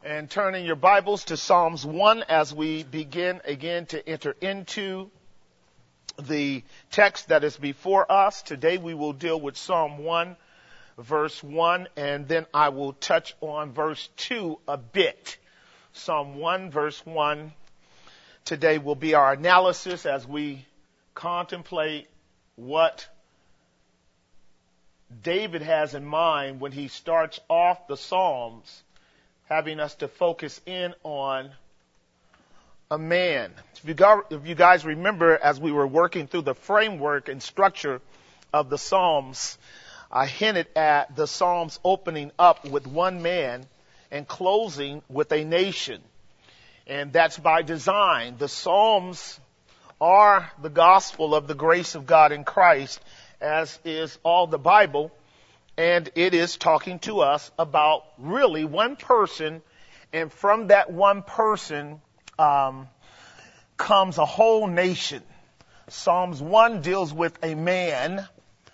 And turning your Bibles to Psalms 1 as we begin again to enter into the text that is before us. Today we will deal with Psalm 1, verse 1, and then I will touch on verse 2 a bit. Psalm 1, verse 1 today will be our analysis as we contemplate what David has in mind when he starts off the Psalms, having us to focus in on a man. If you guys remember, as we were working through the framework and structure of the Psalms, I hinted at the Psalms opening up with one man and closing with a nation. And that's by design. The Psalms are the gospel of the grace of God in Christ, as is all the Bible. And it is talking to us about really one person, and from that one person comes a whole nation. Psalms 1 deals with a man,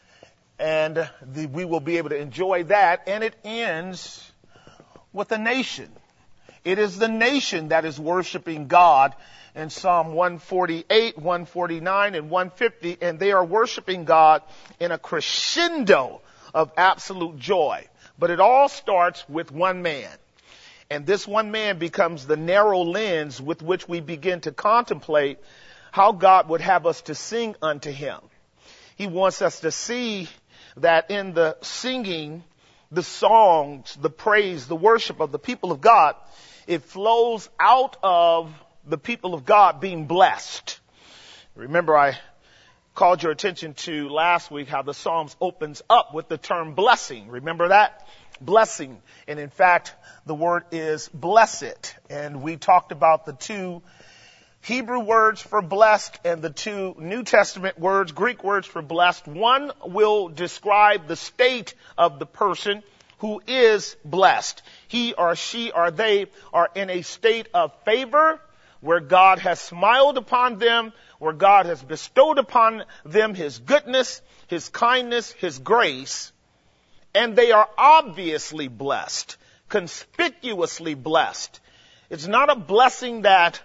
and we will be able to enjoy that, and it ends with a nation. It is the nation that is worshiping God in Psalm 148, 149, and 150, and they are worshiping God in a crescendo of absolute joy. But it all starts with one man. And this one man becomes the narrow lens with which we begin to contemplate how God would have us to sing unto him. He wants us to see that in the singing, the songs, the praise, the worship of the people of God, it flows out of the people of God being blessed. Remember, I called your attention to last week how the Psalms opens up with the term blessing. Remember that? Blessing. And in fact, the word is blessed. And we talked about the two Hebrew words for blessed and the two New Testament words, Greek words for blessed. One will describe the state of the person who is blessed. He or she or they are in a state of favor where God has smiled upon them, where God has bestowed upon them his goodness, his kindness, his grace, and they are obviously blessed, conspicuously blessed. It's not a blessing that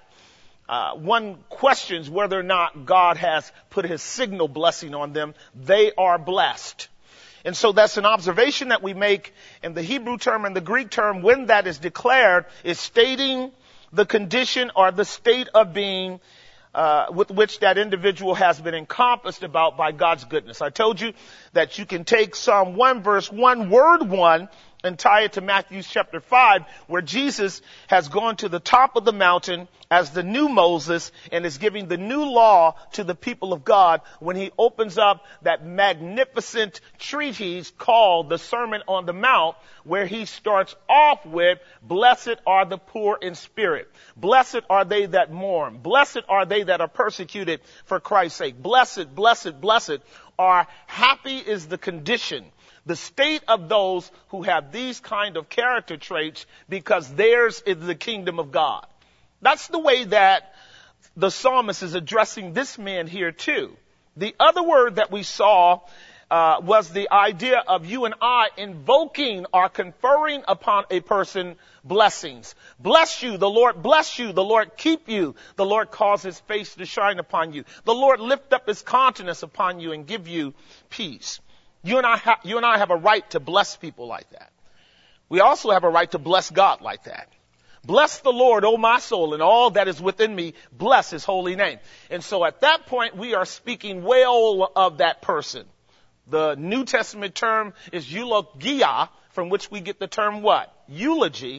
one questions whether or not God has put his signal blessing on them. They are blessed. And so that's an observation that we make in the Hebrew term and the Greek term when that is declared, is stating the condition or the state of being with which that individual has been encompassed about by God's goodness. I told you that you can take Psalm 1 verse 1, word 1, and tie it to Matthew chapter 5, where Jesus has gone to the top of the mountain as the new Moses and is giving the new law to the people of God when he opens up that magnificent treatise called the Sermon on the Mount, where he starts off with, blessed are the poor in spirit. Blessed are they that mourn. Blessed are they that are persecuted for Christ's sake. Blessed, blessed, blessed are, happy is the condition, the state of those who have these kind of character traits, because theirs is the kingdom of God. That's the way that the psalmist is addressing this man here too. The other word that we saw was the idea of you and I invoking or conferring upon a person blessings. Bless you, the Lord bless you, the Lord keep you, the Lord cause his face to shine upon you, the Lord lift up his countenance upon you and give you peace. You and I have a right to bless people like that. We also have a right to bless God like that. Bless the Lord, O my soul, and all that is within me. Bless his holy name. And so at that point, we are speaking well of that person. The New Testament term is eulogia, from which we get the term what? Eulogy,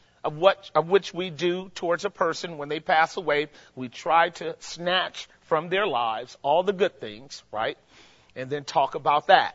of which we do towards a person when they pass away. We try to snatch from their lives all the good things, right? And then talk about that.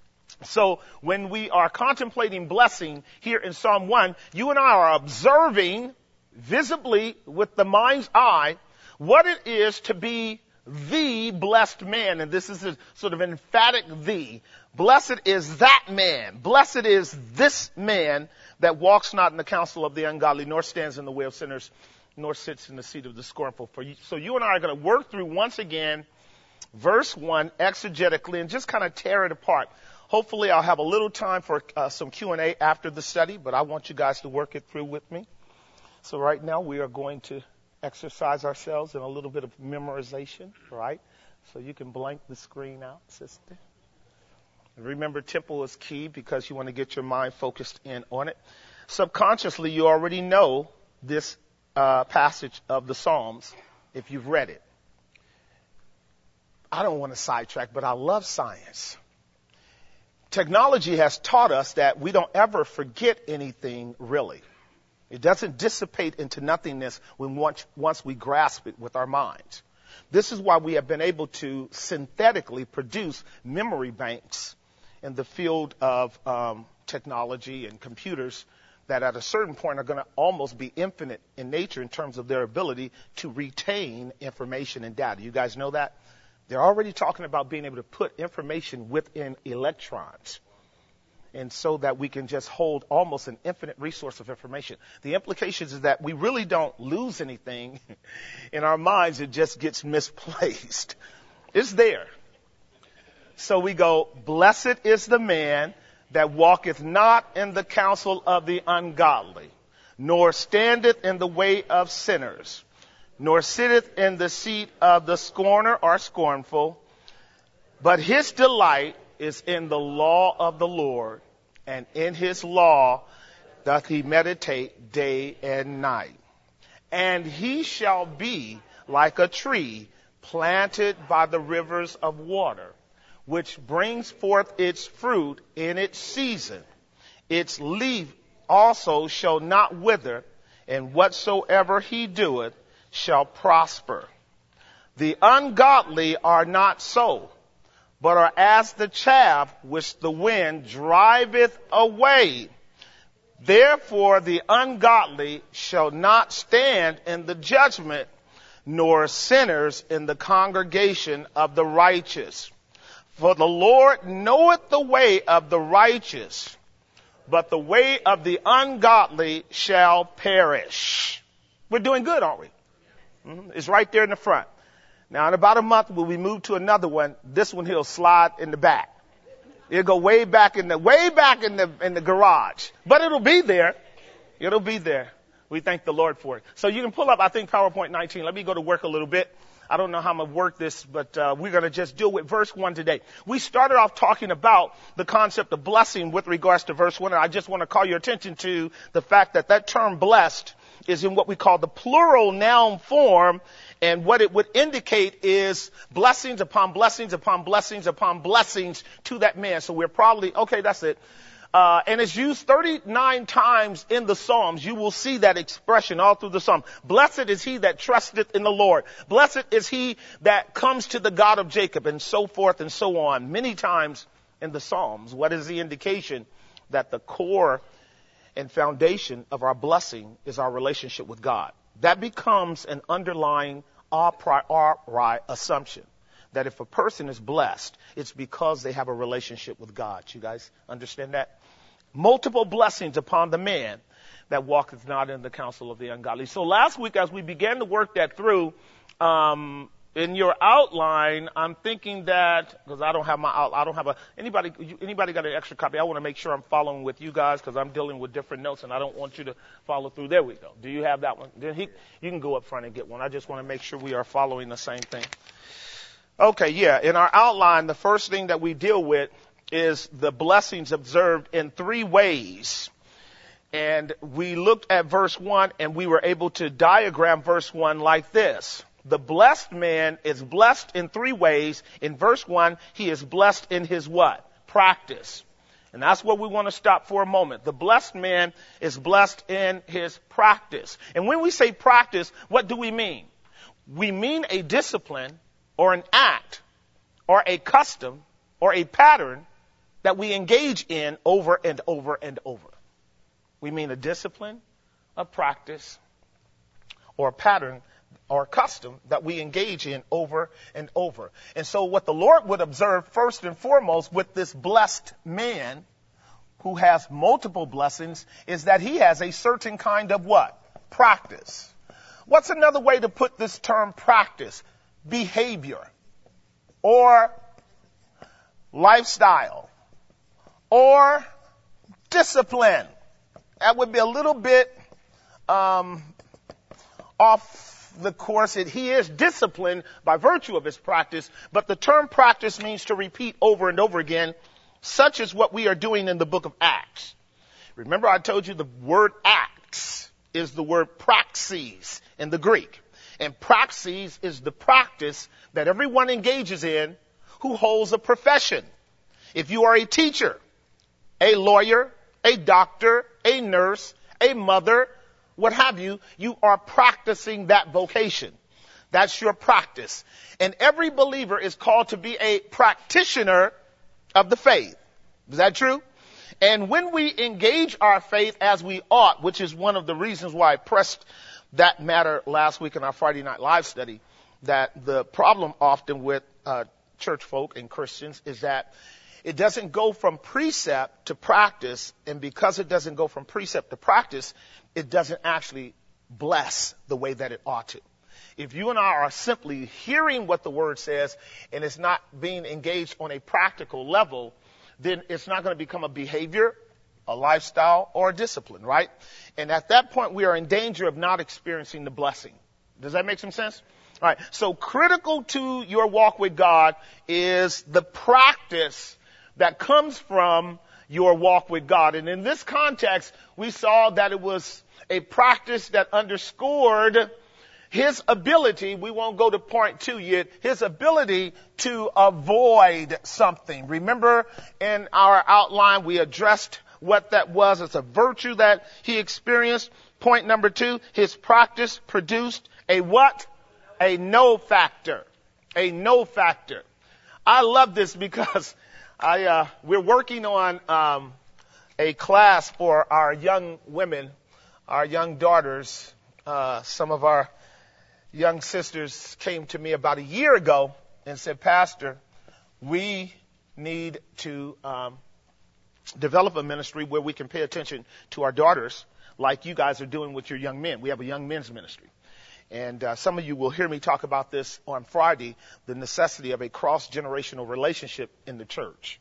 So when we are contemplating blessing here in Psalm 1, you and I are observing visibly with the mind's eye what it is to be the blessed man. And this is a sort of emphatic the. Blessed is that man. Blessed is this man that walks not in the counsel of the ungodly, nor stands in the way of sinners, nor sits in the seat of the scornful. So you and I are going to work through once again verse 1 exegetically and just kind of tear it apart. Hopefully I'll have a little time for some Q&A after the study, but I want you guys to work it through with me. So right now we are going to exercise ourselves in a little bit of memorization, right? So you can blank the screen out, sister. And remember, tempo is key because you want to get your mind focused in on it. Subconsciously, you already know this passage of the Psalms if you've read it. I don't want to sidetrack, but I love science. Technology has taught us that we don't ever forget anything really. It doesn't dissipate into nothingness once we grasp it with our minds. This is why we have been able to synthetically produce memory banks in the field of technology and computers that at a certain point are going to almost be infinite in nature in terms of their ability to retain information and data. You guys know that? They're already talking about being able to put information within electrons, and so that we can just hold almost an infinite resource of information. The implications is that we really don't lose anything in our minds. It just gets misplaced. It's there. So we go, blessed is the man that walketh not in the counsel of the ungodly, nor standeth in the way of sinners, nor sitteth in the seat of the scorner or scornful, but his delight is in the law of the Lord, and in his law doth he meditate day and night. And he shall be like a tree planted by the rivers of water, which brings forth its fruit in its season. Its leaf also shall not wither, and whatsoever he doeth shall prosper. The ungodly are not so, but are as the chaff which the wind driveth away. Therefore the ungodly shall not stand in the judgment, nor sinners in the congregation of the righteous. For the Lord knoweth the way of the righteous, but the way of the ungodly shall perish. We're doing good, aren't we? It's right there in the front. Now, in about a month, when we move to another one, this one he'll slide in the back. It'll go way back in the garage, but it'll be there. It'll be there. We thank the Lord for it. So you can pull up, I think, PowerPoint 19. Let me go to work a little bit. I don't know how I'm going to work this, but we're going to just deal with verse 1 today. We started off talking about the concept of blessing with regards to verse 1, and I just want to call your attention to the fact that that term blessed is in what we call the plural noun form, and what it would indicate is blessings upon blessings upon blessings upon blessings to that man. So we're probably, okay, that's it. And it's used 39 times in the Psalms. You will see that expression all through the Psalm. Blessed is he that trusteth in the Lord. Blessed is he that comes to the God of Jacob, and so forth and so on. Many times in the Psalms. What is the indication? That the core and foundation of our blessing is our relationship with God. That becomes an underlying a priori assumption. That if a person is blessed, it's because they have a relationship with God. You guys understand that? Multiple blessings upon the man that walketh not in the counsel of the ungodly. So last week, as we began to work that through, in your outline, I'm thinking that, because I don't have anybody got an extra copy? I want to make sure I'm following with you guys, because I'm dealing with different notes and I don't want you to follow through. There we go. Do you have that one? You can go up front and get one. I just want to make sure we are following the same thing. Okay, yeah. In our outline, the first thing that we deal with is the blessings observed in 3 ways. And we looked at verse 1 and we were able to diagram verse 1 like this. The blessed man is blessed in 3 ways. In verse 1, he is blessed in his what? Practice. And that's what we want to stop for a moment. The blessed man is blessed in his practice. And when we say practice, what do we mean? We mean a discipline or an act or a custom or a pattern that we engage in over and over and over. We mean a discipline, a practice, or a pattern or custom that we engage in over and over. And so what the Lord would observe first and foremost with this blessed man who has multiple blessings is that he has a certain kind of what? Practice. What's another way to put this term practice? Behavior or lifestyle or discipline. That would be a little bit off the course. He is disciplined by virtue of his practice, but the term practice means to repeat over and over again, such as what we are doing in the book of Acts. Remember, I told you the word acts is the word praxis in the Greek. And praxis is the practice that everyone engages in who holds a profession. If you are a teacher, a lawyer, a doctor, a nurse, a mother, what have you, you are practicing that vocation. That's your practice. And every believer is called to be a practitioner of the faith. Is that true? And when we engage our faith as we ought, which is one of the reasons why I pressed that matter last week in our Friday Night Live study, that the problem often with church folk and Christians is that it doesn't go from precept to practice, and because it doesn't go from precept to practice, it doesn't actually bless the way that it ought to. If you and I are simply hearing what the word says and it's not being engaged on a practical level, then it's not going to become a behavior, a lifestyle, or a discipline, right? And at that point, we are in danger of not experiencing the blessing. Does that make some sense? All right. So critical to your walk with God is the practice that comes from your walk with God. And in this context, we saw that it was a practice that underscored his ability, we won't go to point 2 yet, his ability to avoid something. Remember in our outline, we addressed what that was. It's a virtue that he experienced. Point number 2, his practice produced a what? A no factor. A no factor. I love this because we're working on a class for our young women, our young daughters. Some of our young sisters came to me about a year ago and said, Pastor, we need to develop a ministry where we can pay attention to our daughters like you guys are doing with your young men. We have a young men's ministry. And some of you will hear me talk about this on Friday, the necessity of a cross-generational relationship in the church,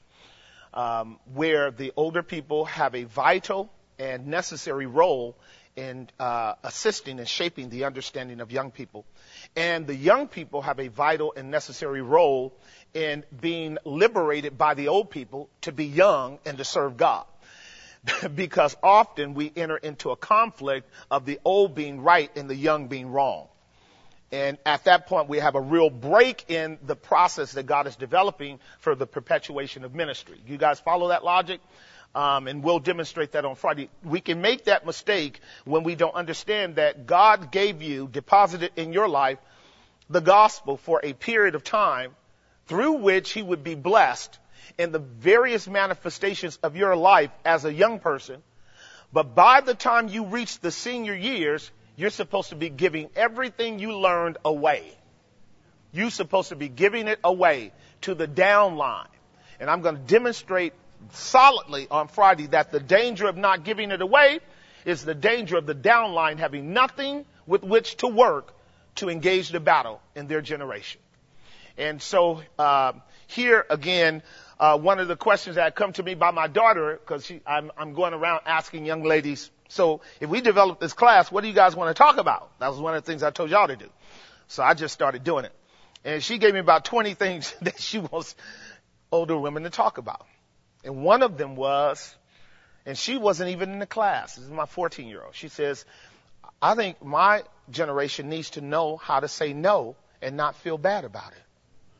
where the older people have a vital and necessary role in assisting and shaping the understanding of young people. And the young people have a vital and necessary role in being liberated by the old people to be young and to serve God. Because often we enter into a conflict of the old being right and the young being wrong. And at that point, we have a real break in the process that God is developing for the perpetuation of ministry. You guys follow that logic? And we'll demonstrate that on Friday. We can make that mistake when we don't understand that God gave you, deposited in your life, the gospel for a period of time through which he would be blessed in the various manifestations of your life as a young person. But by the time you reach the senior years, you're supposed to be giving everything you learned away. You're supposed to be giving it away to the downline. And I'm going to demonstrate solidly on Friday that the danger of not giving it away is the danger of the downline having nothing with which to work to engage the battle in their generation. And so here again, one of the questions that come to me by my daughter, because I'm going around asking young ladies, so if we develop this class, what do you guys want to talk about? That was one of the things I told y'all to do. So I just started doing it. And she gave me about 20 things that she wants older women to talk about. And one of them was, and she wasn't even in the class. This is my 14-year-old. She says, I think my generation needs to know how to say no and not feel bad about it.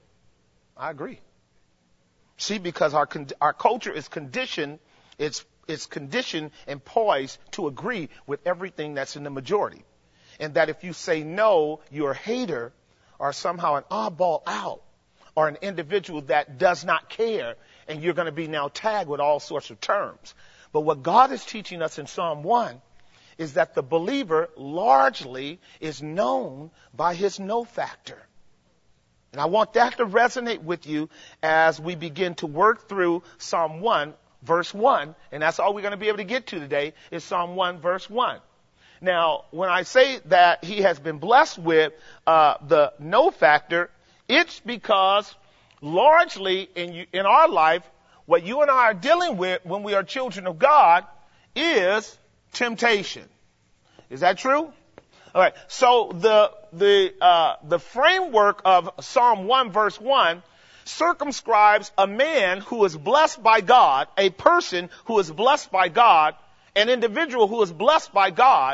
I agree. See, because our culture is conditioned, it's conditioned and poised to agree with everything that's in the majority. And that if you say no, you're a hater or somehow an oddball out or an individual that does not care, and you're going to be now tagged with all sorts of terms. But what God is teaching us in Psalm 1 is that the believer largely is known by his no factor. And I want that to resonate with you as we begin to work through Psalm 1, verse 1. And that's all we're going to be able to get to today is Psalm 1, verse 1. Now, when I say that he has been blessed with the no factor, it's because largely in our life, what you and I are dealing with when we are children of God is temptation. Is that true? All right. So the framework of Psalm 1 verse 1 circumscribes a man who is blessed by God, a person who is blessed by God, an individual who is blessed by God,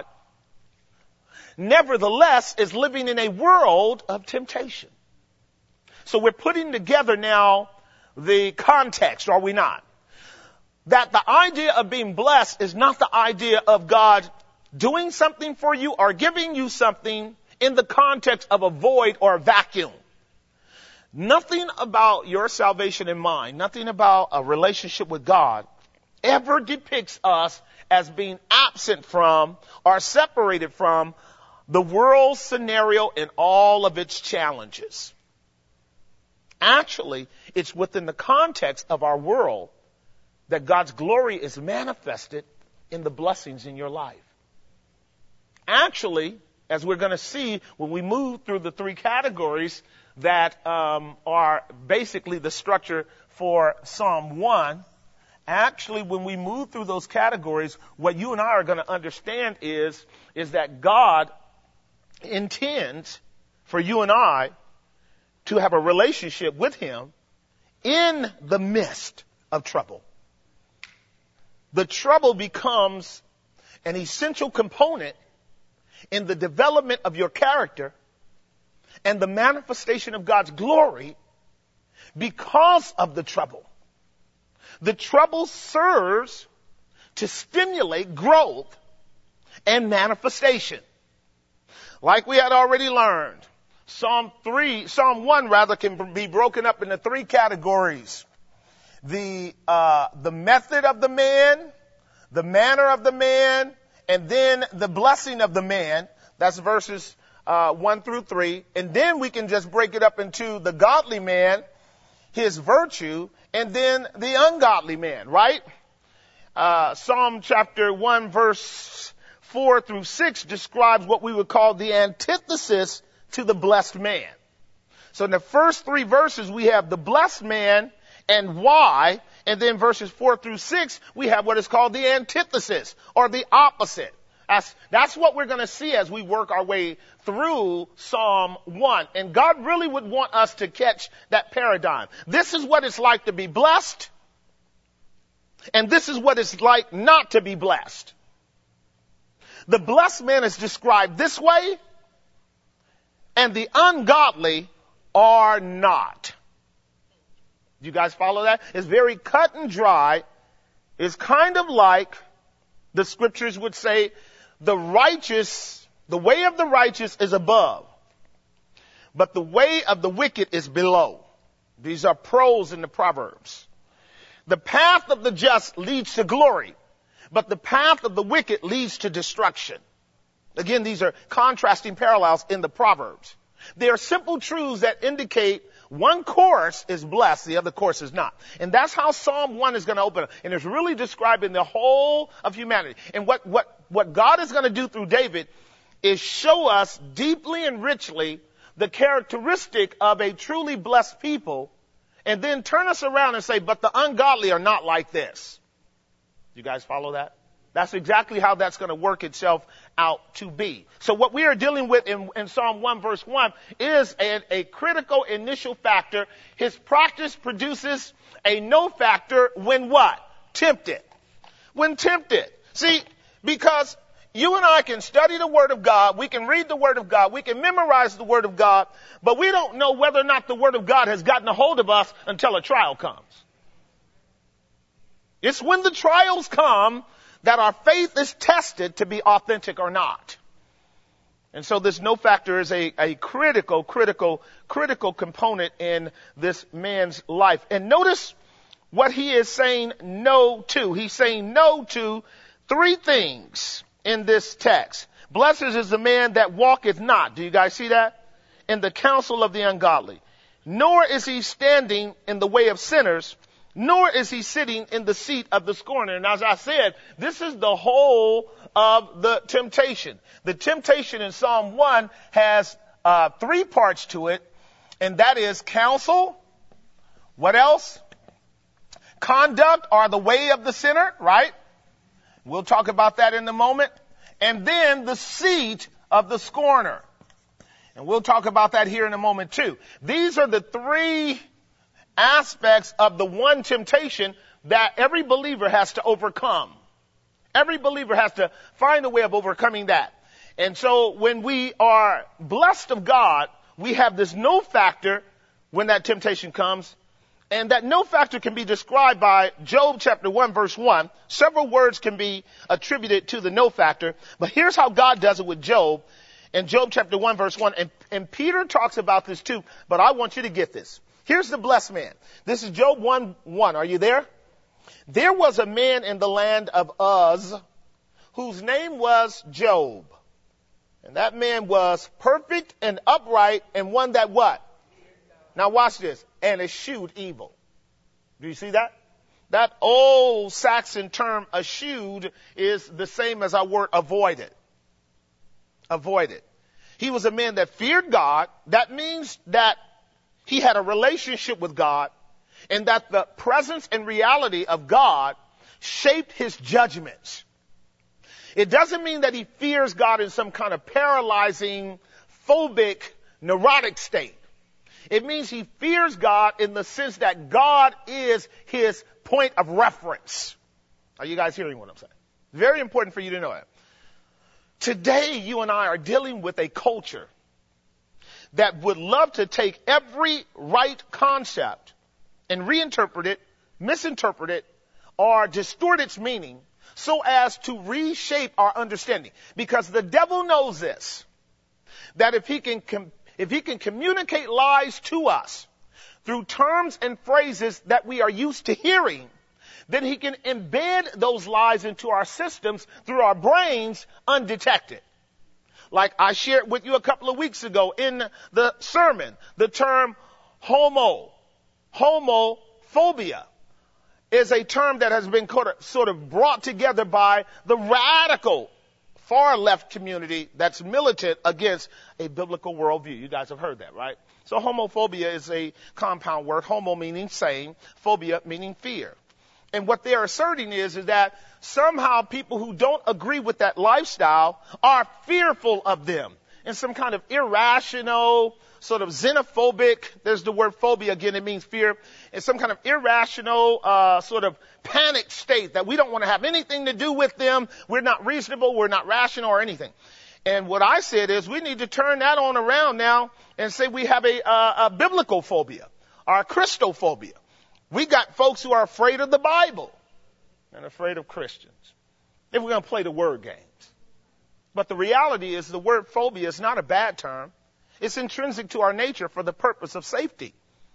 nevertheless is living in a world of temptation. So we're putting together now the context, are we not? That the idea of being blessed is not the idea of God doing something for you or giving you something in the context of a void or a vacuum. Nothing about your salvation in mind, nothing about a relationship with God ever depicts us as being absent from or separated from the world scenario and all of its challenges. Actually, it's within the context of our world that God's glory is manifested in the blessings in your life. Actually, as we're going to see when we move through the three categories that are basically the structure for Psalm 1, actually when we move through those categories, what you and I are going to understand is that God intends for you and I to have a relationship with Him in the midst of trouble. The trouble becomes an essential component in the development of your character and the manifestation of God's glory because of the trouble. The trouble serves to stimulate growth and manifestation. Like we had already learned, Psalm 1 can be broken up into three categories. The method of the man, the manner of the man, and then the blessing of the man. That's verses 1 through 3. And then we can just break it up into the godly man, his virtue, and then the ungodly man, right? Psalm chapter 1 verse 4 through 6 describes what we would call the antithesis to the blessed man. So in the first three verses, we have the blessed man and why, and then verses 4 through 6, we have what is called the antithesis, or the opposite. That's what we're going to see as we work our way through Psalm 1. And God really would want us to catch that paradigm. This is what it's like to be blessed, and this is what it's like not to be blessed. The blessed man is described this way, and the ungodly are not. Do you guys follow that? It's very cut and dry. It's kind of like the scriptures would say, the way of the righteous is above, but the way of the wicked is below. These are prose in the Proverbs. The path of the just leads to glory, but the path of the wicked leads to destruction. Again, these are contrasting parallels in the Proverbs. They are simple truths that indicate one course is blessed, the other course is not. And that's how Psalm 1 is going to open up. And it's really describing the whole of humanity. And what God is going to do through David is show us deeply and richly the characteristic of a truly blessed people, and then turn us around and say, but the ungodly are not like this. You guys follow that? That's exactly how that's going to work itself out to be. So what we are dealing with in Psalm 1 verse 1 is a critical initial factor. His practice produces a no factor when what? Tempted. When tempted. See, because you and I can study the Word of God, we can read the Word of God, we can memorize the Word of God, but we don't know whether or not the Word of God has gotten a hold of us until a trial comes. It's when the trials come that our faith is tested to be authentic or not. And so this no factor is a critical component in this man's life. And notice what he is saying no to. He's saying no to three things in this text. Blessed is the man that walketh not. Do you guys see that? In the counsel of the ungodly. Nor is he standing in the way of sinners, nor is he sitting in the seat of the scorner. And as I said, this is the whole of the temptation. The temptation in Psalm 1 has three parts to it, and that is counsel. What else? Conduct, or the way of the sinner, right? We'll talk about that in a moment. and then the seat of the scorner. And we'll talk about that here in a moment too. These are the three aspects of the one temptation that every believer has to overcome. Every believer has to find a way of overcoming that. And so when we are blessed of God, we have this no factor when that temptation comes. And that no factor can be described by Job chapter 1 verse 1. Several words can be attributed to the no factor. But here's how God does it with Job in Job chapter 1 verse 1. And Peter talks about this too, but I want you to get this. Here's the blessed man. This is Job 1:1. Are you there? There was a man in the land of Uz whose name was Job. And that man was perfect and upright and one that what? Now watch this. And eschewed evil. Do you see that? That old Saxon term eschewed is the same as our word avoided. Avoided. He was a man that feared God. That means that he had a relationship with God and that the presence and reality of God shaped his judgments. It doesn't mean that he fears God in some kind of paralyzing, phobic, neurotic state. It means he fears God in the sense that God is his point of reference. Are you guys hearing what I'm saying? Very important for you to know that. Today, you and I are dealing with a culture that would love to take every right concept and reinterpret it, misinterpret it, or distort its meaning so as to reshape our understanding. Because the devil knows this, that if he can communicate lies to us through terms and phrases that we are used to hearing, then he can embed those lies into our systems through our brains undetected. Like I shared with you a couple of weeks ago in the sermon, the term homophobia is a term that has been sort of brought together by the radical far left community that's militant against a biblical worldview. You guys have heard that, right? So homophobia is a compound word, homo meaning same, phobia meaning fear. And what they're asserting is that somehow people who don't agree with that lifestyle are fearful of them in some kind of irrational, sort of xenophobic, there's the word phobia again, it means fear, in some kind of irrational, sort of panic state that we don't want to have anything to do with them. We're not reasonable, we're not rational or anything. And what I said is we need to turn that on around now and say we have a biblical phobia or a Christophobia. We got folks who are afraid of the Bible and afraid of Christians. If we're going to play the word games. But the reality is the word phobia is not a bad term. It's intrinsic to our nature for the purpose of safety.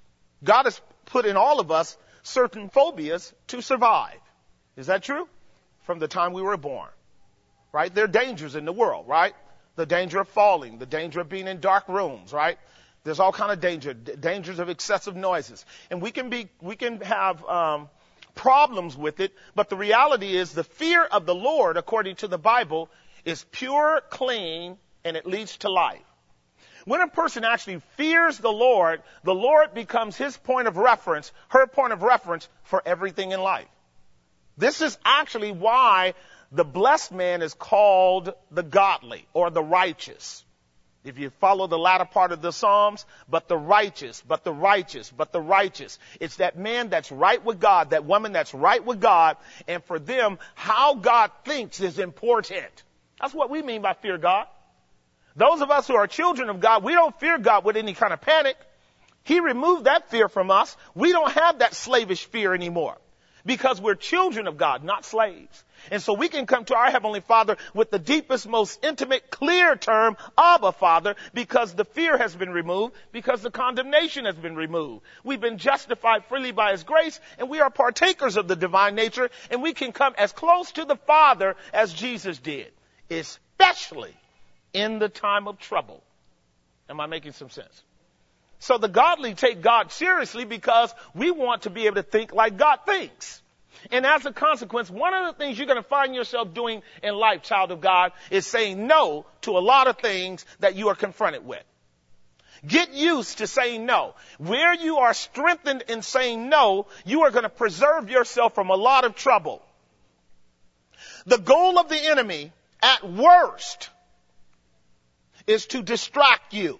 God has put in all of us certain phobias to survive. Is that true? From the time we were born. Right? There are dangers in the world, right? The danger of falling, the danger of being in dark rooms, right? There's all kind of dangers of excessive noises. And we can have problems with it, but the reality is the fear of the Lord, according to the Bible, is pure, clean, and it leads to life. When a person actually fears the Lord becomes his point of reference, her point of reference for everything in life. This is actually why the blessed man is called the godly or the righteous. If you follow the latter part of the Psalms, but the righteous, but the righteous, but the righteous. It's that man that's right with God, that woman that's right with God, and for them, how God thinks is important. That's what we mean by fear God. Those of us who are children of God, we don't fear God with any kind of panic. He removed that fear from us. We don't have that slavish fear anymore because we're children of God, not slaves. And so we can come to our Heavenly Father with the deepest, most intimate, clear term, Abba, Father, because the fear has been removed, because the condemnation has been removed. We've been justified freely by His grace, and we are partakers of the divine nature, and we can come as close to the Father as Jesus did, especially in the time of trouble. Am I making some sense? So the godly take God seriously because we want to be able to think like God thinks. And as a consequence, one of the things you're going to find yourself doing in life, child of God, is saying no to a lot of things that you are confronted with. Get used to saying no. Where you are strengthened in saying no, you are going to preserve yourself from a lot of trouble. The goal of the enemy at worst, is to distract you.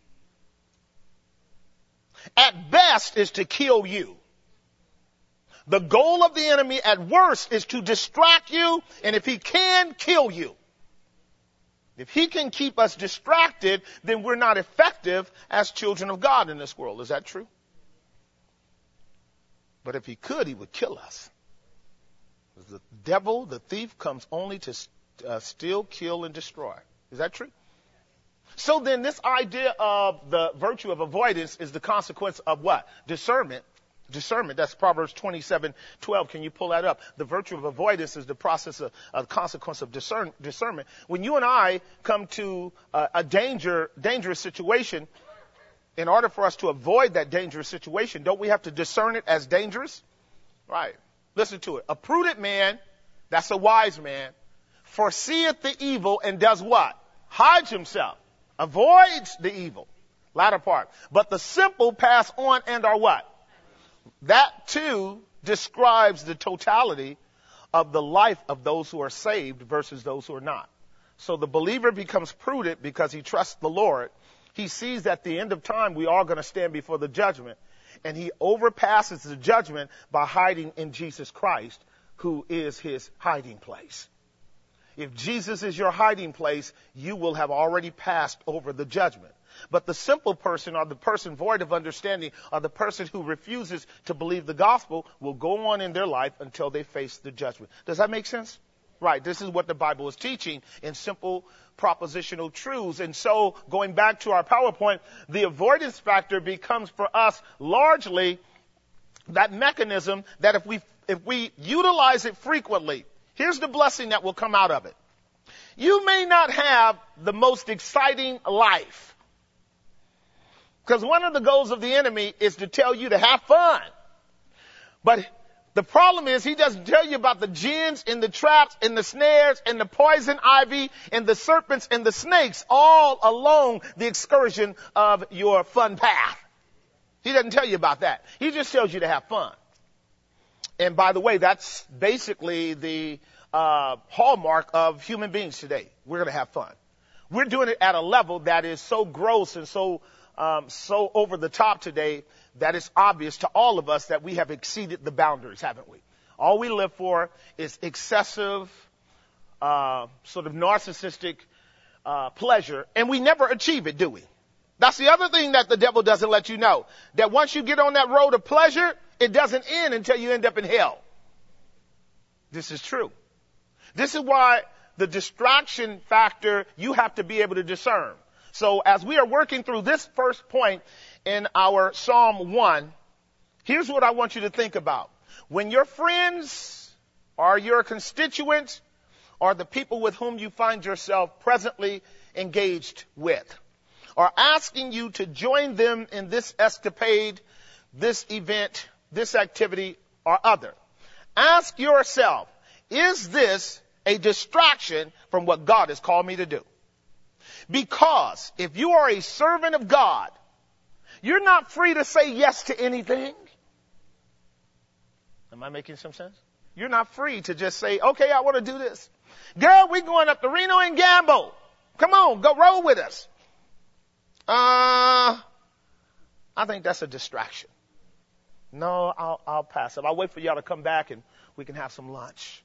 At best is to kill you. The goal of the enemy at worst is to distract you, and if he can, kill you. If he can keep us distracted, then we're not effective as children of God in this world. Is that true? But if he could, he would kill us. The devil, the thief, comes only to steal, kill, and destroy. Is that true? So then this idea of the virtue of avoidance is the consequence of what? Discernment. Discernment. That's Proverbs 27:12. Can you pull that up? The virtue of avoidance is the process of consequence of discernment. When you and I come to a dangerous situation, in order for us to avoid that dangerous situation, don't we have to discern it as dangerous? Right. Listen to it. A prudent man, that's a wise man, foreseeth the evil and does what? Hides himself. Avoids the evil. Latter part. But the simple pass on and are what? That too describes the totality of the life of those who are saved versus those who are not. So the believer becomes prudent because he trusts the Lord. He sees that at the end of time we are going to stand before the judgment. And he overpasses the judgment by hiding in Jesus Christ, who is his hiding place. If Jesus is your hiding place, you will have already passed over the judgment. But the simple person, or the person void of understanding, or the person who refuses to believe the gospel, will go on in their life until they face the judgment. Does that make sense? Right. This is what the Bible is teaching in simple propositional truths. And so, going back to our PowerPoint, the avoidance factor becomes for us largely that mechanism that if we utilize it frequently, here's the blessing that will come out of it. You may not have the most exciting life. Because one of the goals of the enemy is to tell you to have fun. But the problem is he doesn't tell you about the gins and the traps and the snares and the poison ivy and the serpents and the snakes all along the excursion of your fun path. He doesn't tell you about that. He just tells you to have fun. And by the way, that's basically the hallmark of human beings today. We're going to have fun. We're doing it at a level that is so gross and so over the top today that it's obvious to all of us that we have exceeded the boundaries, haven't we? All we live for is excessive, sort of narcissistic pleasure, and we never achieve it, do we? That's the other thing that the devil doesn't let you know, that once you get on that road of pleasure, it doesn't end until you end up in hell. This is true. This is why the distraction factor, you have to be able to discern. So as we are working through this first point in our Psalm 1, here's what I want you to think about. When your friends or your constituents or the people with whom you find yourself presently engaged with are asking you to join them in this escapade, this event, this activity, or other, ask yourself, is this a distraction from what God has called me to do? Because if you are a servant of God, you're not free to say yes to anything. Am I making some sense? You're not free to just say, okay, I want to do this. Girl, we're going up to Reno and Gamble. Come on, go roll with us. I think that's a distraction. No, I'll pass it. I'll wait for y'all to come back and we can have some lunch.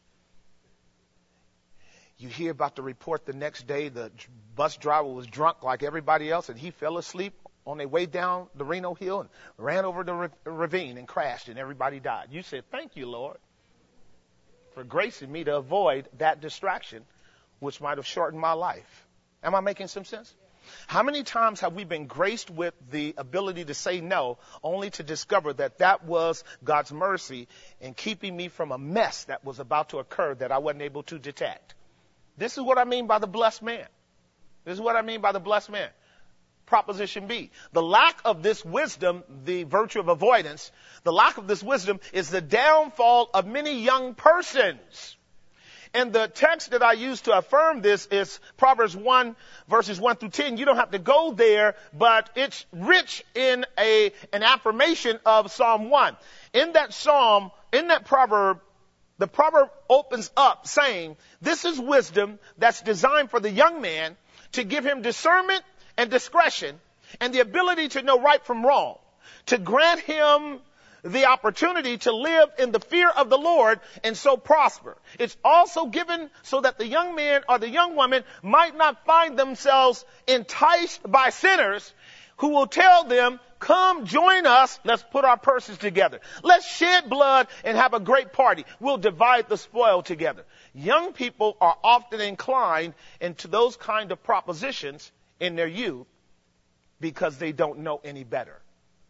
You hear about the report the next day, the bus driver was drunk like everybody else and he fell asleep on their way down the Reno Hill and ran over the ravine and crashed and everybody died. You said, thank you, Lord, for gracing me to avoid that distraction, which might have shortened my life. Am I making some sense? How many times have we been graced with the ability to say no, only to discover that that was God's mercy in keeping me from a mess that was about to occur that I wasn't able to detect? This is what I mean by the blessed man. This is what I mean by the blessed man. Proposition B. The lack of this wisdom, the virtue of avoidance, the lack of this wisdom is the downfall of many young persons. And the text that I use to affirm this is Proverbs 1, verses 1 through 10. You don't have to go there, but it's rich in an affirmation of Psalm 1. In that psalm, in that proverb, The proverb opens up saying, this is wisdom that's designed for the young man to give him discernment and discretion and the ability to know right from wrong, to grant him the opportunity to live in the fear of the Lord and so prosper. It's also given so that the young man or the young woman might not find themselves enticed by sinners who will tell them, come join us, let's put our purses together. Let's shed blood and have a great party. We'll divide the spoil together. Young people are often inclined into those kind of propositions in their youth because they don't know any better.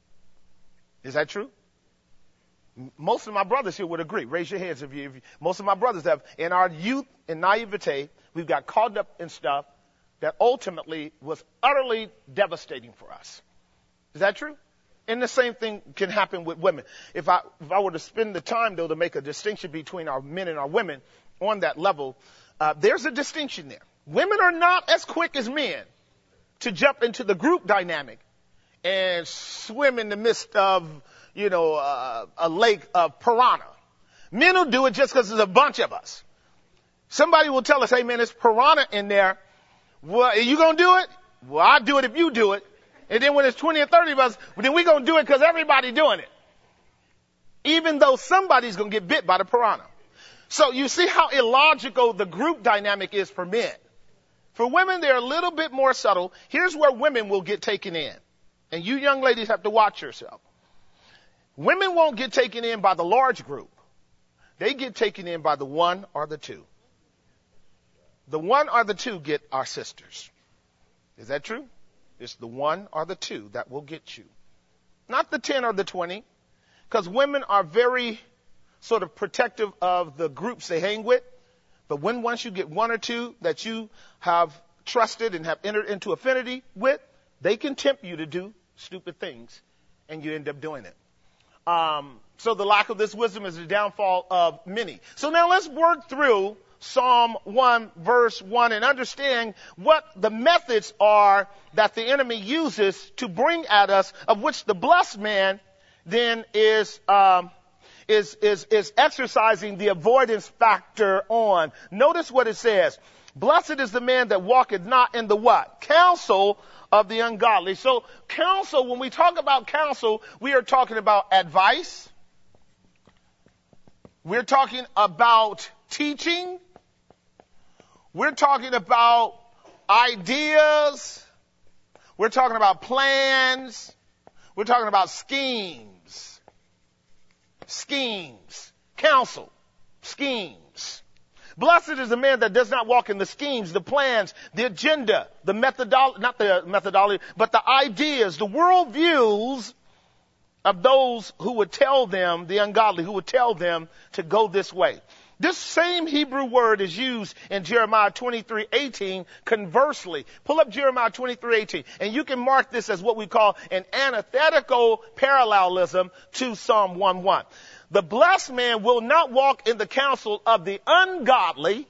Is that true? Most of my brothers here would agree. Raise your hands if you. Most of my brothers have, in our youth and naivete, we've got caught up in stuff that ultimately was utterly devastating for us. Is that true? And the same thing can happen with women. If I were to spend the time, though, to make a distinction between our men and our women on that level, there's a distinction there. Women are not as quick as men to jump into the group dynamic and swim in the midst of, a lake of piranha. Men will do it just because there's a bunch of us. Somebody will tell us, hey, man, there's piranha in there. Well, are you going to do it? Well, I'll do it if you do it. And then when there's 20 or 30 of us, then we're going to do it because everybody's doing it. Even though somebody's going to get bit by the piranha. So you see how illogical the group dynamic is for men. For women, they're a little bit more subtle. Here's where women will get taken in. And you young ladies have to watch yourself. Women won't get taken in by the large group. They get taken in by the one or the two. The one or the two get our sisters. Is that true? It's the one or the two that will get you. Not the 10 or the 20. Because women are very sort of protective of the groups they hang with. But once you get one or two that you have trusted and have entered into affinity with, they can tempt you to do stupid things. And you end up doing it. So the lack of this wisdom is the downfall of many. So now let's work through Psalm 1, verse 1, and understand what the methods are that the enemy uses to bring at us, of which the blessed man then is exercising the avoidance factor on. Notice what it says. Blessed is the man that walketh not in the what? Counsel of the ungodly. So counsel, when we talk about counsel, we are talking about advice. We're talking about teaching. We're talking about ideas. We're talking about plans. We're talking about schemes. Counsel. Schemes. Blessed is the man that does not walk in the schemes, the plans, the agenda, the methodology, not the methodology, but the ideas, the worldviews of those who would tell them, the ungodly, who would tell them to go this way. This same Hebrew word is used in Jeremiah 23:18 conversely. Pull up Jeremiah 23:18, and you can mark this as what we call an antithetical parallelism to Psalm 1:1. The blessed man will not walk in the counsel of the ungodly,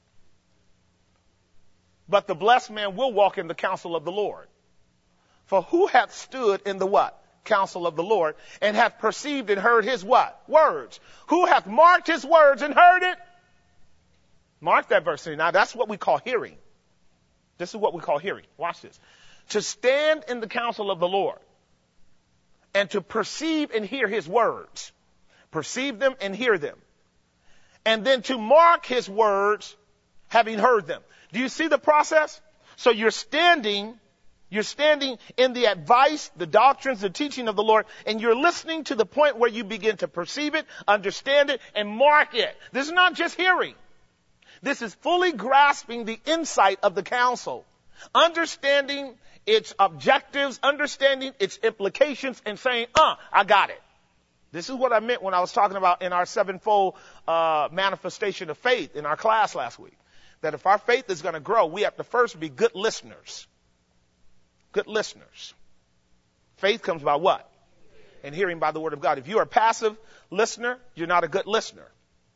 but the blessed man will walk in the counsel of the Lord. For who hath stood in the what? Counsel of the Lord, and hath perceived and heard his what? Words. Who hath marked his words and heard it? Mark that verse. Now that's what we call hearing. This is what we call hearing. Watch this. To stand in the counsel of the Lord and to perceive and hear his words. Perceive them and hear them. And then to mark his words, having heard them. Do you see the process? So you're standing in the advice, the doctrines, the teaching of the Lord, and you're listening to the point where you begin to perceive it, understand it, and mark it. This is not just hearing. This is fully grasping the insight of the counsel, understanding its objectives, understanding its implications, and saying, I got it. This is what I meant when I was talking about in our sevenfold manifestation of faith in our class last week. That if our faith is going to grow, we have to first be good listeners. Good listeners. Faith comes by what? And hearing by the word of God. If you're a passive listener, you're not a good listener.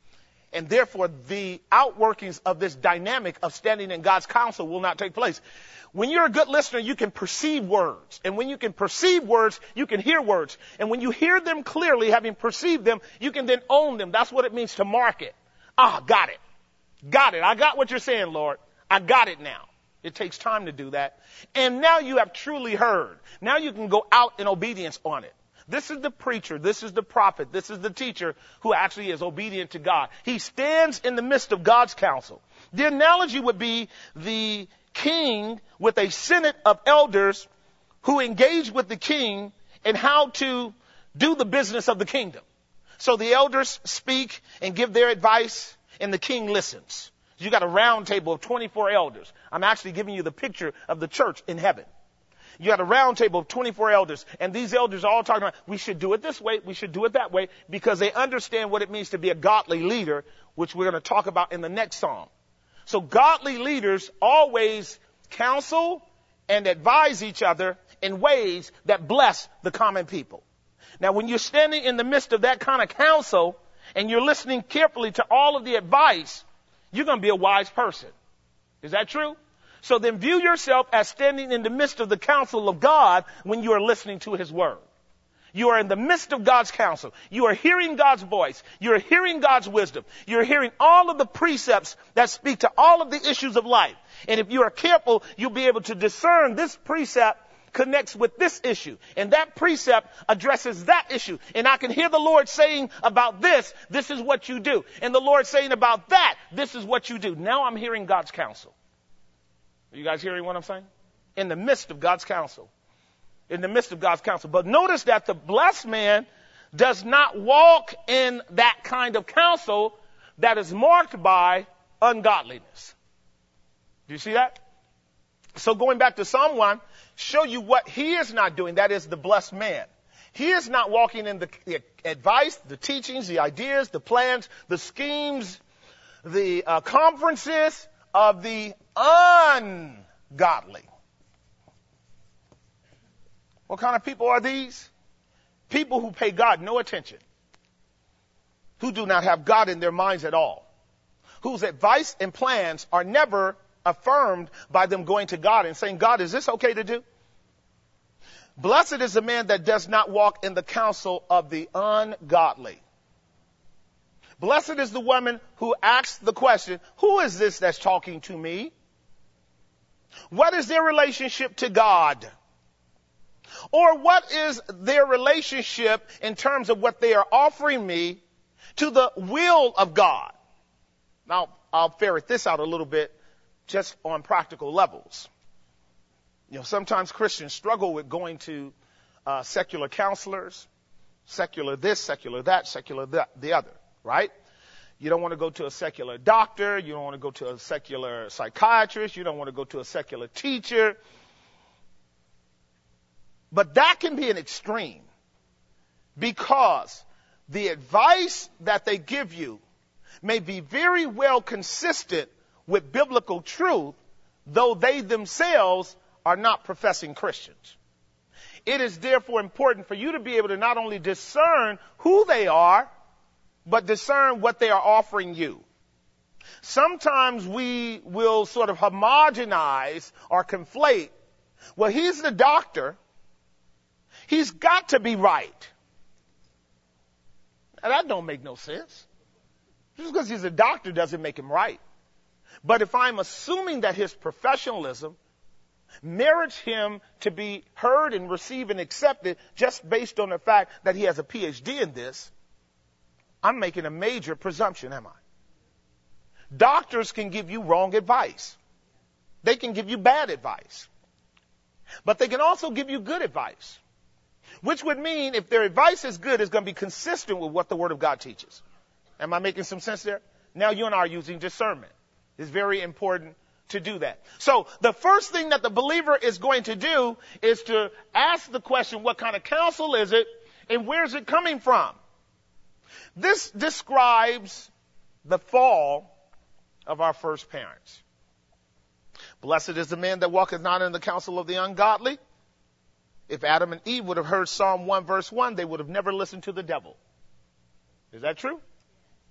And therefore, the outworkings of this dynamic of standing in God's counsel will not take place. When you're a good listener, you can perceive words. And when you can perceive words, you can hear words. And when you hear them clearly, having perceived them, you can then own them. That's what it means to mark it. Got it. Got it. I got what you're saying, Lord. I got it now. It takes time to do that. And now you have truly heard. Now you can go out in obedience on it. This is the preacher, this is the prophet, this is the teacher who actually is obedient to God. He stands in the midst of God's counsel. The analogy would be the king with a senate of elders who engage with the king in how to do the business of the kingdom. So the elders speak and give their advice, and the king listens. You got a round table of 24 elders. I'm actually giving you the picture of the church in heaven. You got a round table of 24 elders, and these elders are all talking about, we should do it this way, we should do it that way, because they understand what it means to be a godly leader, which we're going to talk about in the next psalm. So godly leaders always counsel and advise each other in ways that bless the common people. Now, when you're standing in the midst of that kind of counsel, and you're listening carefully to all of the advice, you're going to be a wise person. Is that true? So then view yourself as standing in the midst of the counsel of God when you are listening to his word. You are in the midst of God's counsel. You are hearing God's voice. You're hearing God's wisdom. You're hearing all of the precepts that speak to all of the issues of life. And if you are careful, you'll be able to discern this precept connects with this issue. And that precept addresses that issue. And I can hear the Lord saying about this is what you do. And the Lord saying about that, this is what you do. Now I'm hearing God's counsel. Are you guys hearing what I'm saying? In the midst of God's counsel. In the midst of God's counsel. But notice that the blessed man does not walk in that kind of counsel that is marked by ungodliness. Do you see that? So going back to Psalm 1, show you what he is not doing. That is the blessed man. He is not walking in the advice, the teachings, the ideas, the plans, the schemes, the conferences of the ungodly. What kind of people are these? People who pay God no attention, who do not have God in their minds at all, whose advice and plans are never affirmed by them going to God and saying, God, is this okay to do? Blessed is the man that does not walk in the counsel of the ungodly. Blessed is the woman who asks the question, who is this that's talking to me? What is their relationship to God? Or what is their relationship in terms of what they are offering me to the will of God? Now, I'll ferret this out a little bit just on practical levels. You know, sometimes Christians struggle with going to secular counselors, secular this, secular that, secular the other, right? You don't want to go to a secular doctor. You don't want to go to a secular psychiatrist. You don't want to go to a secular teacher. But that can be an extreme because the advice that they give you may be very well consistent with biblical truth, though they themselves are not professing Christians. It is therefore important for you to be able to not only discern who they are, but discern what they are offering you. Sometimes we will sort of homogenize or conflate. Well, he's the doctor. He's got to be right. Now, that don't make no sense. Just because he's a doctor doesn't make him right. But if I'm assuming that his professionalism merits him to be heard and received and accepted just based on the fact that he has a PhD in this, I'm making a major presumption, am I? Doctors can give you wrong advice. They can give you bad advice. But they can also give you good advice. Which would mean if their advice is good, it's going to be consistent with what the Word of God teaches. Am I making some sense there? Now you and I are using discernment. It's very important to do that. So the first thing that the believer is going to do is to ask the question, what kind of counsel is it and where is it coming from? This describes the fall of our first parents. Blessed is the man that walketh not in the counsel of the ungodly. If Adam and Eve would have heard Psalm 1 verse 1, they would have never listened to the devil. Is that true?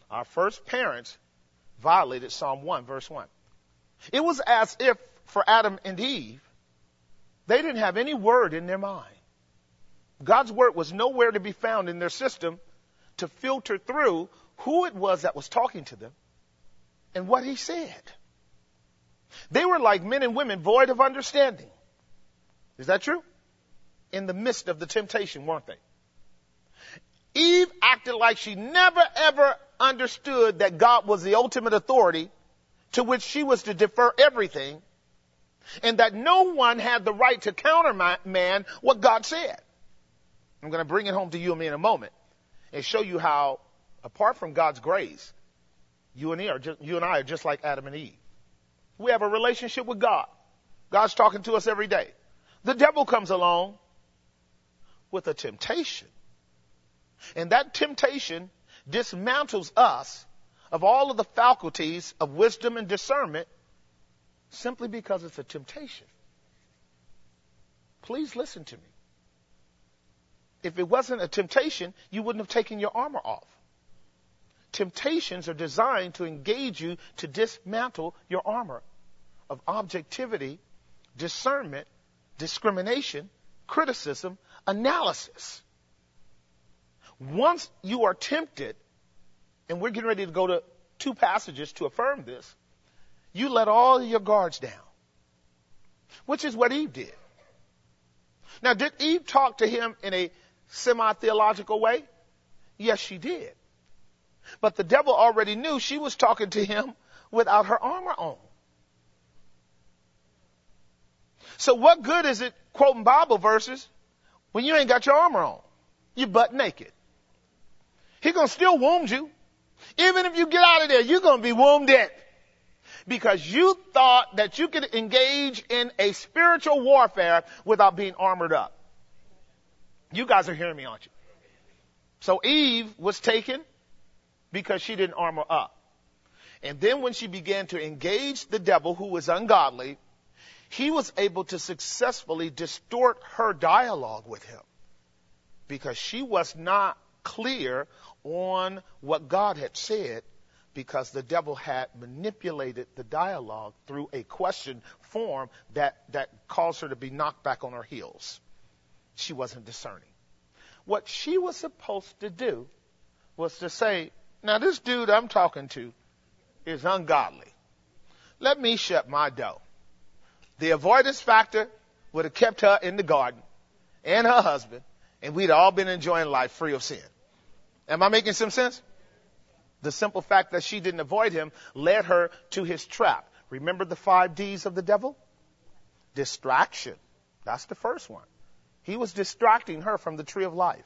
Our first parents violated Psalm 1, verse 1. It was as if for Adam and Eve, they didn't have any word in their mind. God's word was nowhere to be found in their system to filter through who it was that was talking to them and what he said. They were like men and women void of understanding. Is that true? In the midst of the temptation, weren't they? Eve acted like she never ever understood that God was the ultimate authority to which she was to defer everything, and that no one had the right to countermand what God said. I'm going to bring it home to you and me in a moment and show you how, apart from God's grace, you and I are just like Adam and Eve. We have a relationship with God. God's talking to us every day. The devil comes along with a temptation. And that temptation dismantles us of all of the faculties of wisdom and discernment simply because it's a temptation. Please listen to me. If it wasn't a temptation, you wouldn't have taken your armor off. Temptations are designed to engage you to dismantle your armor of objectivity, discernment, discrimination, criticism, analysis. Once you are tempted, and we're getting ready to go to 2 passages to affirm this, you let all your guards down, which is what Eve did. Now, did Eve talk to him in a semi-theological way? Yes, she did. But the devil already knew she was talking to him without her armor on. So what good is it quoting Bible verses when you ain't got your armor on? You're butt naked. He's going to still wound you. Even if you get out of there, you're going to be wounded. Because you thought that you could engage in a spiritual warfare without being armored up. You guys are hearing me, aren't you? So Eve was taken because she didn't armor up. And then when she began to engage the devil, who was ungodly, he was able to successfully distort her dialogue with him because she was not clear on what God had said, because the devil had manipulated the dialogue through a question form that caused her to be knocked back on her heels. She wasn't discerning. What she was supposed to do was to say, now this dude I'm talking to is ungodly. Let me shut my door. The avoidance factor would have kept her in the garden and her husband, and we'd all been enjoying life free of sin. Am I making some sense? The simple fact that she didn't avoid him led her to his trap. Remember the 5 D's of the devil? Distraction. That's the first one. He was distracting her from the tree of life.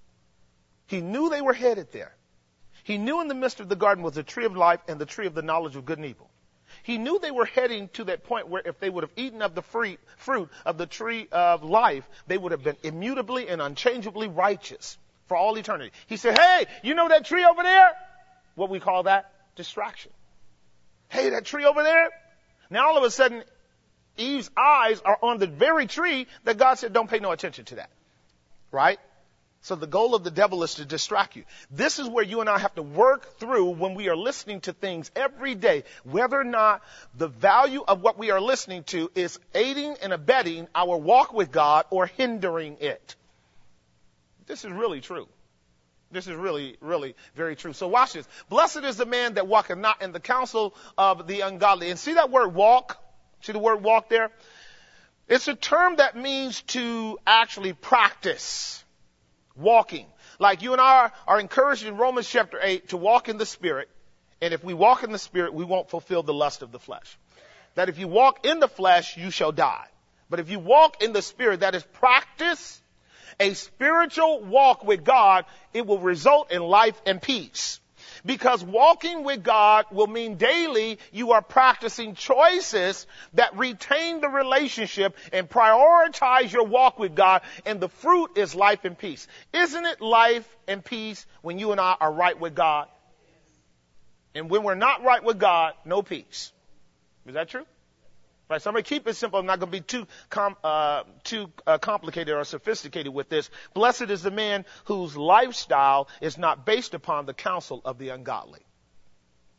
He knew they were headed there. He knew in the midst of the garden was the tree of life and the tree of the knowledge of good and evil. He knew they were heading to that point where if they would have eaten of the fruit of the tree of life, they would have been immutably and unchangeably righteous for all eternity. He said, hey, you know that tree over there? What we call that? Distraction. Hey, that tree over there? Now all of a sudden, Eve's eyes are on the very tree that God said, don't pay no attention to that. Right? So the goal of the devil is to distract you. This is where you and I have to work through when we are listening to things every day, whether or not the value of what we are listening to is aiding and abetting our walk with God or hindering it. This is really true. This is really, really very true. So watch this. Blessed is the man that walketh not in the counsel of the ungodly. And see that word walk? See the word walk there? It's a term that means to actually practice. Walking. Like you and I are encouraged in Romans chapter 8 to walk in the Spirit. And if we walk in the Spirit, we won't fulfill the lust of the flesh. That if you walk in the flesh, you shall die. But if you walk in the Spirit, that is practice, a spiritual walk with God, it will result in life and peace. Because walking with God will mean daily you are practicing choices that retain the relationship and prioritize your walk with God, and the fruit is life and peace. Isn't it life and peace when you and I are right with God? And when we're not right with God, no peace. Is that true? Right, so I'm going to keep it simple. I'm not going to be too complicated or sophisticated with this. Blessed is the man whose lifestyle is not based upon the counsel of the ungodly.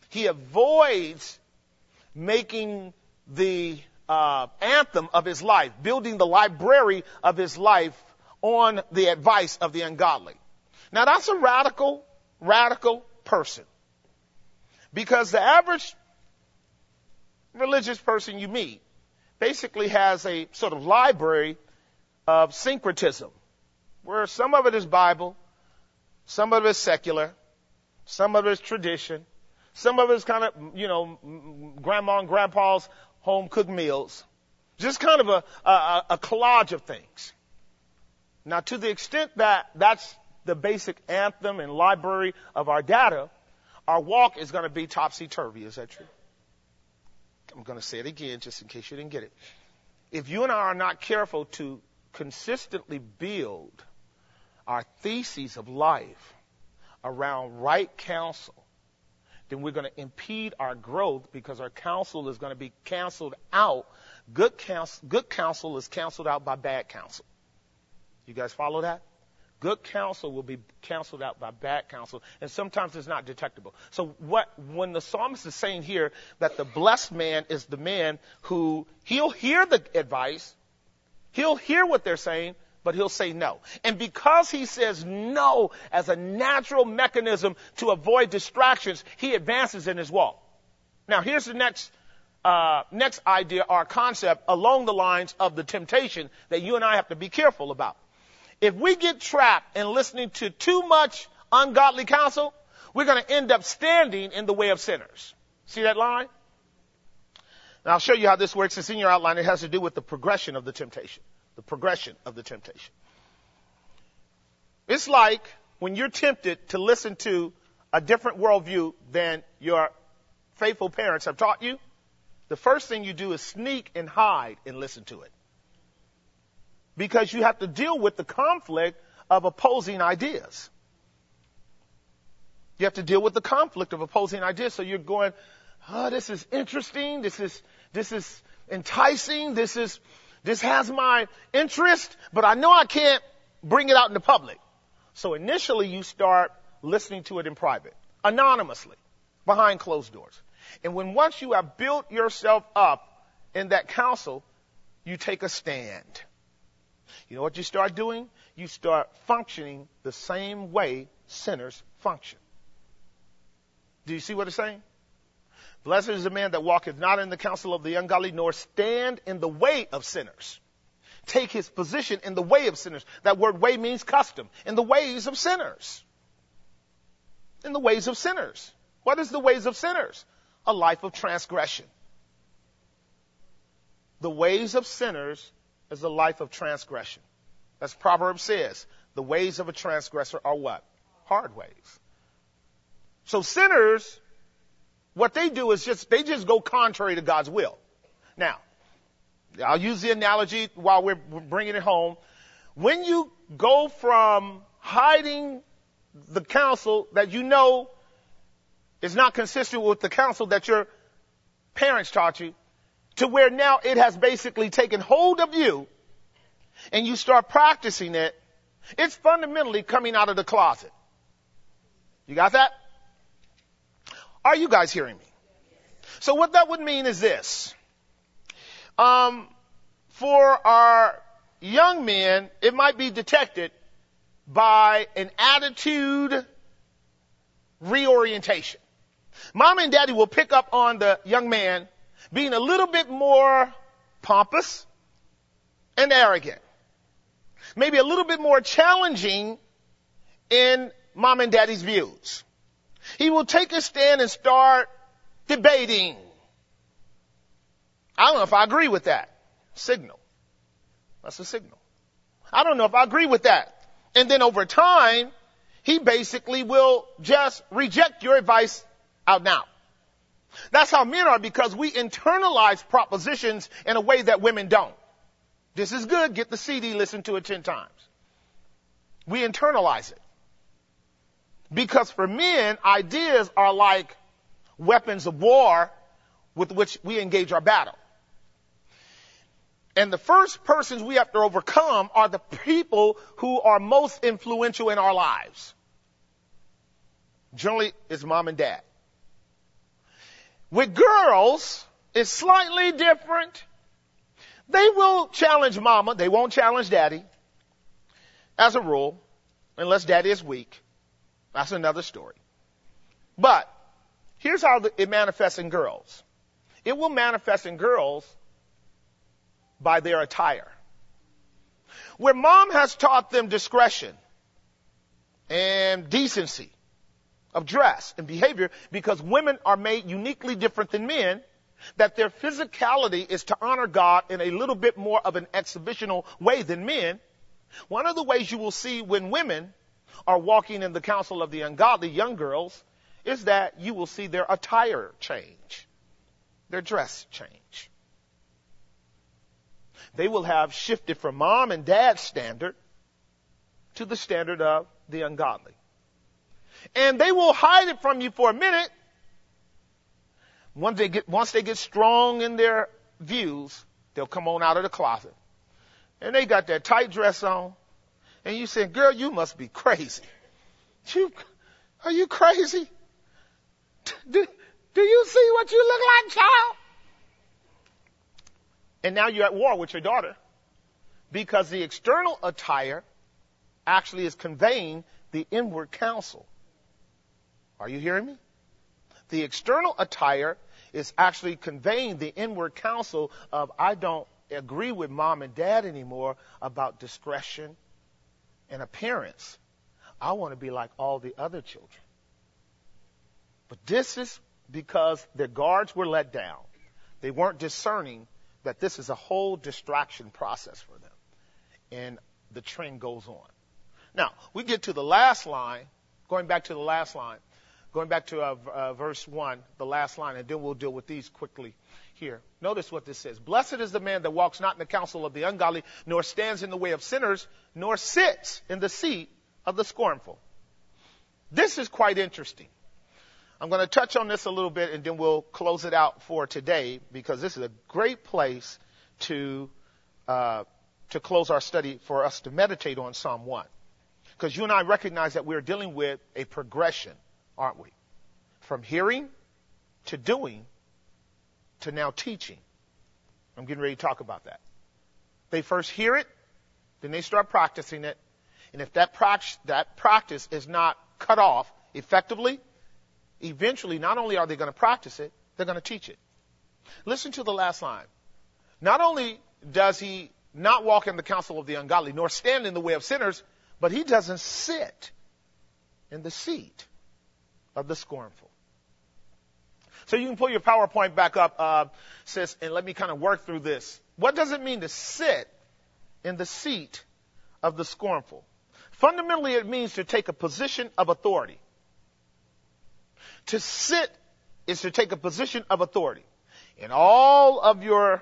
He avoids making the anthem of his life, building the library of his life on the advice of the ungodly. Now that's a radical person. Because the average religious person you meet basically has a sort of library of syncretism, where some of it is Bible, some of it is secular, some of it is tradition, some of it is kind of, grandma and grandpa's home cooked meals. Just kind of a collage of things. Now, to the extent that that's the basic anthem and library of our data, our walk is going to be topsy-turvy. Is that true? I'm going to say it again just in case you didn't get it. If you and I are not careful to consistently build our theses of life around right counsel, then we're going to impede our growth because our counsel is going to be canceled out. Good counsel is canceled out by bad counsel. You guys follow that? Good counsel will be canceled out by bad counsel, and sometimes it's not detectable. So when the psalmist is saying here that the blessed man is the man who he'll hear the advice, he'll hear what they're saying, but he'll say no. And because he says no as a natural mechanism to avoid distractions, he advances in his walk. Now, here's the next idea or concept along the lines of the temptation that you and I have to be careful about. If we get trapped in listening to too much ungodly counsel, we're going to end up standing in the way of sinners. See that line? Now, I'll show you how this works. It's in your outline. It has to do with the progression of the temptation. The progression of the temptation. It's like when you're tempted to listen to a different worldview than your faithful parents have taught you. The first thing you do is sneak and hide and listen to it. Because you have to deal with the conflict of opposing ideas. You have to deal with the conflict of opposing ideas. So you're going, this is interesting. This is enticing. This has my interest, but I know I can't bring it out in the public. So initially you start listening to it in private, anonymously, behind closed doors. And once you have built yourself up in that counsel, you take a stand. You know what you start doing? You start functioning the same way sinners function. Do you see what it's saying? Blessed is the man that walketh not in the counsel of the ungodly, nor stand in the way of sinners. Take his position in the way of sinners. That word way means custom. In the ways of sinners. In the ways of sinners. What is the ways of sinners? A life of transgression. The ways of sinners is a life of transgression. As Proverbs says, the ways of a transgressor are what? Hard ways. So sinners, what they do is they just go contrary to God's will. Now, I'll use the analogy while we're bringing it home. When you go from hiding the counsel that you know is not consistent with the counsel that your parents taught you, to where now it has basically taken hold of you and you start practicing it, it's fundamentally coming out of the closet. You got that? Are you guys hearing me? So what that would mean is this. For our young men, it might be detected by an attitude reorientation. Mom and daddy will pick up on the young man being a little bit more pompous and arrogant. Maybe a little bit more challenging in mom and daddy's views. He will take a stand and start debating. I don't know if I agree with that. Signal. That's a signal. I don't know if I agree with that. And then over time, he basically will just reject your advice out now. That's how men are, because we internalize propositions in a way that women don't. This is good. Get the CD, listen to it 10 times. We internalize it. Because for men, ideas are like weapons of war with which we engage our battle. And the first persons we have to overcome are the people who are most influential in our lives. Generally, it's mom and dad. With girls, it's slightly different. They will challenge mama. They won't challenge daddy, as a rule, unless daddy is weak. That's another story. But here's how it manifests in girls. It will manifest in girls by their attire. Where mom has taught them discretion and decency of dress and behavior, because women are made uniquely different than men, that their physicality is to honor God in a little bit more of an exhibitional way than men. One of the ways you will see when women are walking in the counsel of the ungodly, young girls, is that you will see their attire change, their dress change. They will have shifted from mom and dad's standard to the standard of the ungodly. And they will hide it from you for a minute. Once they get strong in their views, they'll come on out of the closet. And they got that tight dress on. And you say, girl, you must be crazy. Are you crazy? Do you see what you look like, child? And now you're at war with your daughter, because the external attire actually is conveying the inward counsel. Are you hearing me? The external attire is actually conveying the inward counsel of, I don't agree with mom and dad anymore about discretion and appearance. I want to be like all the other children. But this is because their guards were let down. They weren't discerning that this is a whole distraction process for them. And the trend goes on. Now, we get to the last line, going back to verse 1, the last line, and then we'll deal with these quickly here. Notice what this says. Blessed is the man that walks not in the counsel of the ungodly, nor stands in the way of sinners, nor sits in the seat of the scornful. This is quite interesting. I'm going to touch on this a little bit, and then we'll close it out for today, because this is a great place to close our study, for us to meditate on Psalm 1. Because you and I recognize that we're dealing with a progression, aren't we? From hearing to doing to now teaching. I'm getting ready to talk about that. They first hear it, then they start practicing it. And if that practice is not cut off effectively, eventually not only are they going to practice it, they're going to teach it. Listen to the last line. Not only does he not walk in the counsel of the ungodly, nor stand in the way of sinners, but he doesn't sit in the seat of the scornful. So you can pull your PowerPoint back up, sis, and let me kind of work through this. What does it mean to sit in the seat of the scornful? Fundamentally, it means to take a position of authority. To sit is to take a position of authority. In all of your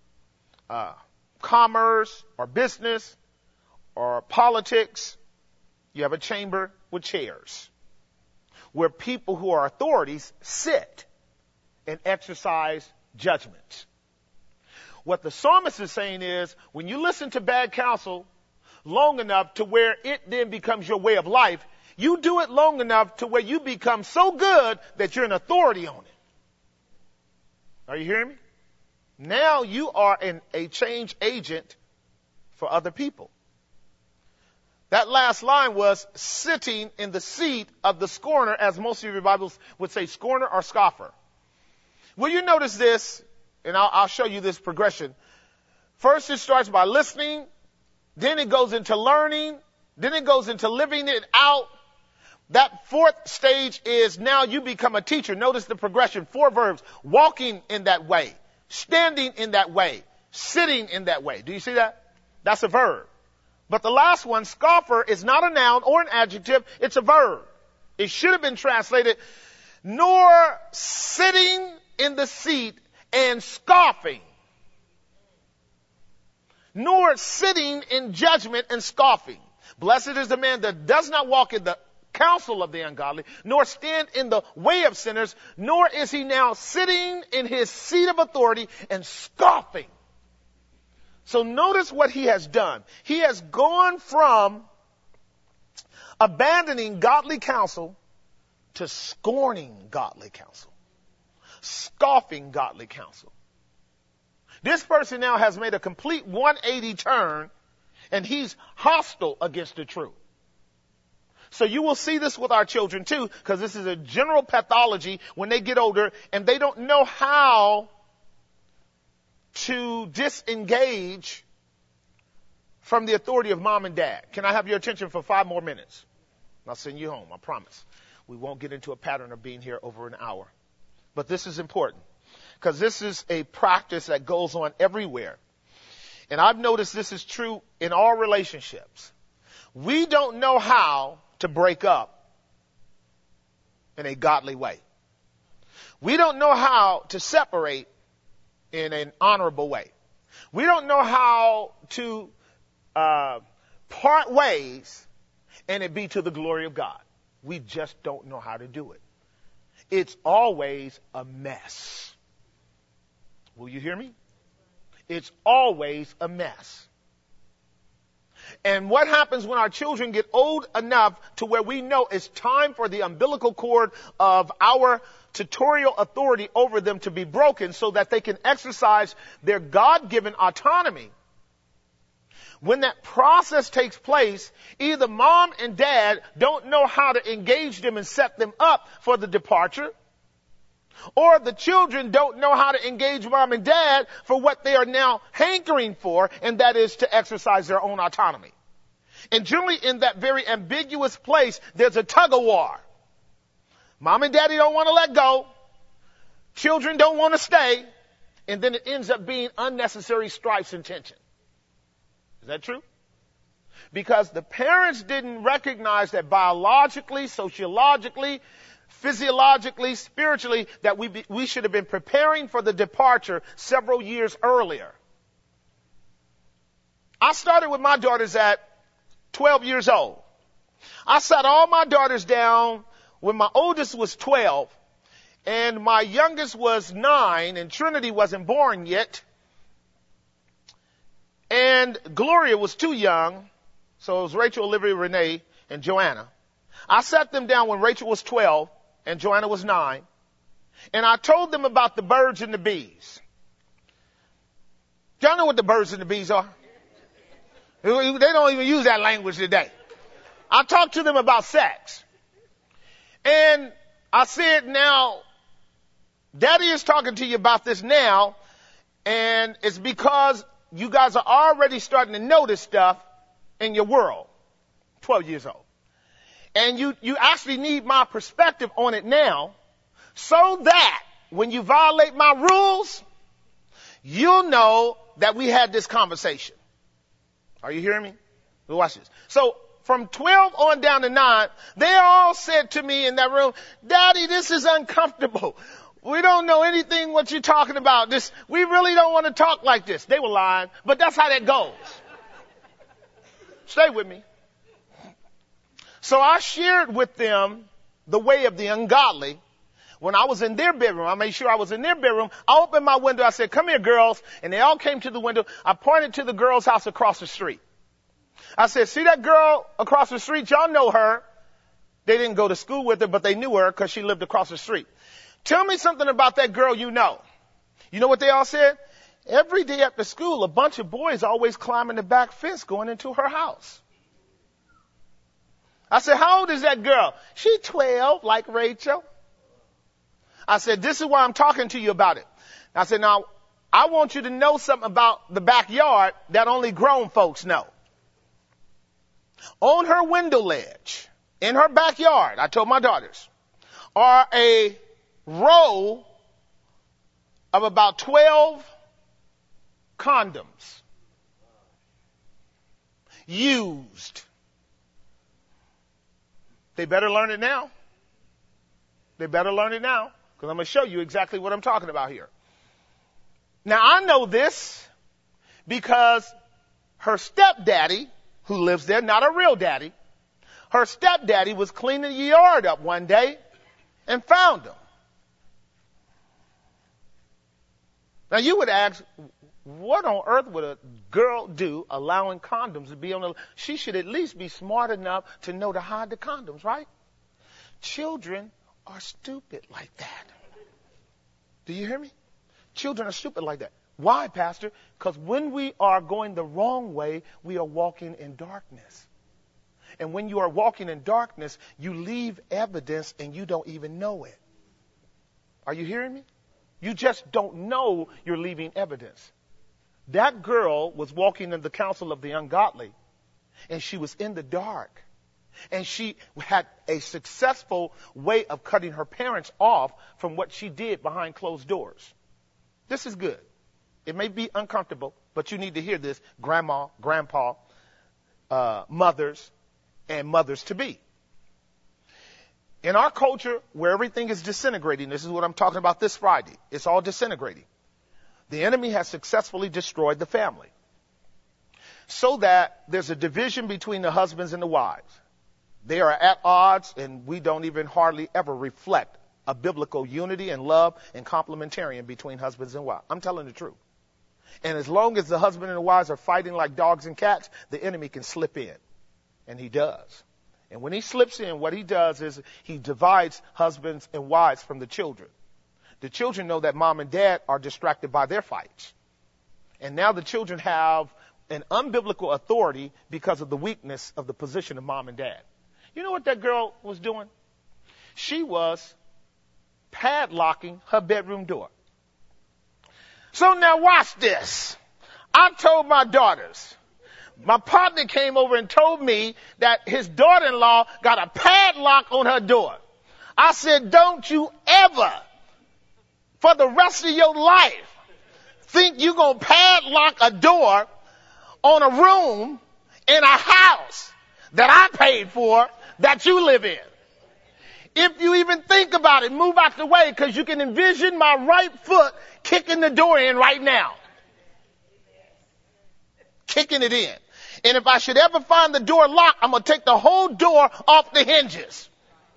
commerce or business or politics, you have a chamber with chairs where people who are authorities sit and exercise judgment. What the psalmist is saying is, when you listen to bad counsel long enough to where it then becomes your way of life, you do it long enough to where you become so good that you're an authority on it. Are you hearing me? Now you are a change agent for other people. That last line was sitting in the seat of the scorner, as most of your Bibles would say, scorner or scoffer. Will you notice this? And I'll show you this progression. First, it starts by listening. Then it goes into learning. Then it goes into living it out. That fourth stage is now you become a teacher. Notice the progression. 4 verbs. Walking in that way. Standing in that way. Sitting in that way. Do you see that? That's a verb. But the last one, scoffer, is not a noun or an adjective. It's a verb. It should have been translated, nor sitting in the seat and scoffing. Nor sitting in judgment and scoffing. Blessed is the man that does not walk in the counsel of the ungodly, nor stand in the way of sinners, nor is he now sitting in his seat of authority and scoffing. So notice what he has done. He has gone from abandoning godly counsel to scorning godly counsel. scoffing godly counsel. This person now has made a complete 180 turn, and he's hostile against the truth. So you will see this with our children too, because this is a general pathology when they get older and they don't know how to disengage from the authority of mom and dad. Can I have your attention for 5 more minutes? I'll send you home, I promise. We won't get into a pattern of being here over an hour. But this is important, because this is a practice that goes on everywhere. And I've noticed this is true in all relationships. We don't know how to break up in a godly way. We don't know how to separate in an honorable way. We don't know how to part ways and it be to the glory of God. We just don't know how to do it. It's always a mess. Will you hear me? It's always a mess. And what happens when our children get old enough to where we know it's time for the umbilical cord of our tutorial authority over them to be broken so that they can exercise their God-given autonomy? When that process takes place, either mom and dad don't know how to engage them and set them up for the departure, or the children don't know how to engage mom and dad for what they are now hankering for, and that is to exercise their own autonomy. And generally in that very ambiguous place, there's a tug of war. Mom and daddy don't want to let go. Children don't want to stay. And then it ends up being unnecessary strifes and tension. Is that true? Because the parents didn't recognize that biologically, sociologically, physiologically, spiritually, that we should have been preparing for the departure several years earlier. I started with my daughters at 12 years old. I sat all my daughters down when my oldest was 12 and my youngest was 9 and Trinity wasn't born yet. And Gloria was too young, so it was Rachel, Olivia, Renee, and Joanna. I sat them down when Rachel was 12 and Joanna was 9, and I told them about the birds and the bees. Y'all know what the birds and the bees are? They don't even use that language today. I talked to them about sex. And I said, now, Daddy is talking to you about this now, and it's because you guys are already starting to notice stuff in your world. 12 years old. And you actually need my perspective on it now, so that when you violate my rules, you'll know that we had this conversation. Are you hearing me? Watch this. So from 12 on down to 9, they all said to me in that room, Daddy, this is uncomfortable. We don't know anything what you're talking about. We really don't want to talk like this. They were lying, but that's how that goes. Stay with me. So I shared with them the way of the ungodly. When I was in their bedroom, I made sure I was in their bedroom. I opened my window. I said, come here, girls. And they all came to the window. I pointed to the girl's house across the street. I said, see that girl across the street? Y'all know her. They didn't go to school with her, but they knew her because she lived across the street. Tell me something about that girl you know. You know what they all said? Every day after school, a bunch of boys always climbing the back fence going into her house. I said, how old is that girl? She 12, like Rachel. I said, this is why I'm talking to you about it. I said, now, I want you to know something about the backyard that only grown folks know. On her window ledge, in her backyard, I told my daughters, are a row of about 12 condoms. Used. They better learn it now. They better learn it now, because I'm going to show you exactly what I'm talking about here. Now, I know this because her stepdaddy, who lives there, not a real daddy, her stepdaddy was cleaning the yard up one day and found them. Now, you would ask, what on earth would a girl do allowing condoms to be on the... She should at least be smart enough to know to hide the condoms, right? Children are stupid like that. Do you hear me? Children are stupid like that. Why, Pastor? Because when we are going the wrong way, we are walking in darkness. And when you are walking in darkness, you leave evidence and you don't even know it. Are you hearing me? You just don't know you're leaving evidence. That girl was walking in the counsel of the ungodly, and she was in the dark. And she had a successful way of cutting her parents off from what she did behind closed doors. This is good. It may be uncomfortable, but you need to hear this, grandma, grandpa, mothers, and mothers-to-be. In our culture, where everything is disintegrating, this is what I'm talking about this Friday. It's all disintegrating. The enemy has successfully destroyed the family, so that there's a division between the husbands and the wives. They are at odds, and we don't even hardly ever reflect a biblical unity and love and complementarian between husbands and wives. I'm telling the truth. And as long as the husband and the wives are fighting like dogs and cats, the enemy can slip in. And he does. And when he slips in, what he does is he divides husbands and wives from the children. The children know that mom and dad are distracted by their fights. And now the children have an unbiblical authority because of the weakness of the position of mom and dad. You know what that girl was doing? She was padlocking her bedroom door. So now watch this. I told my daughters, my partner came over and told me that his daughter-in-law got a padlock on her door. I said, don't you ever, for the rest of your life, think you're going to padlock a door on a room in a house that I paid for that you live in. If you even think about it, move out the way, because you can envision my right foot kicking the door in right now. Kicking it in. And if I should ever find the door locked, I'm going to take the whole door off the hinges.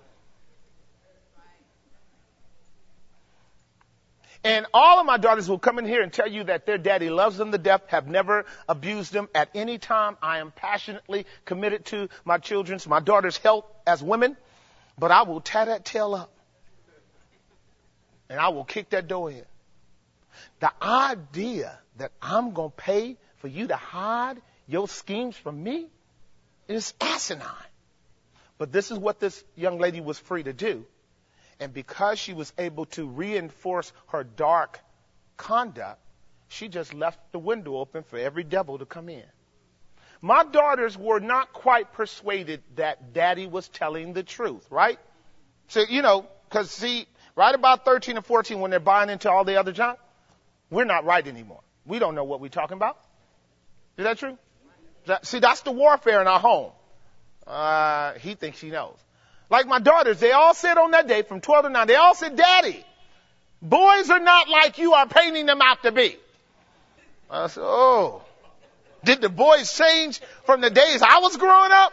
And all of my daughters will come in here and tell you that their daddy loves them to death, have never abused them at any time. I am passionately committed to my daughter's health as women, but I will tear that tail up. And I will kick that door in. The idea that I'm going to pay for you to hide your schemes from me is asinine. But this is what this young lady was free to do. And because she was able to reinforce her dark conduct, she just left the window open for every devil to come in. My daughters were not quite persuaded that daddy was telling the truth, right? So, because see, right about 13 or 14, when they're buying into all the other junk, we're not right anymore. We don't know what we're talking about. Is that true? See, that's the warfare in our home. He thinks he knows. Like my daughters, they all said on that day from 12 to 9, they all said, Daddy, boys are not like you are painting them out to be. I said, oh, did the boys change from the days I was growing up?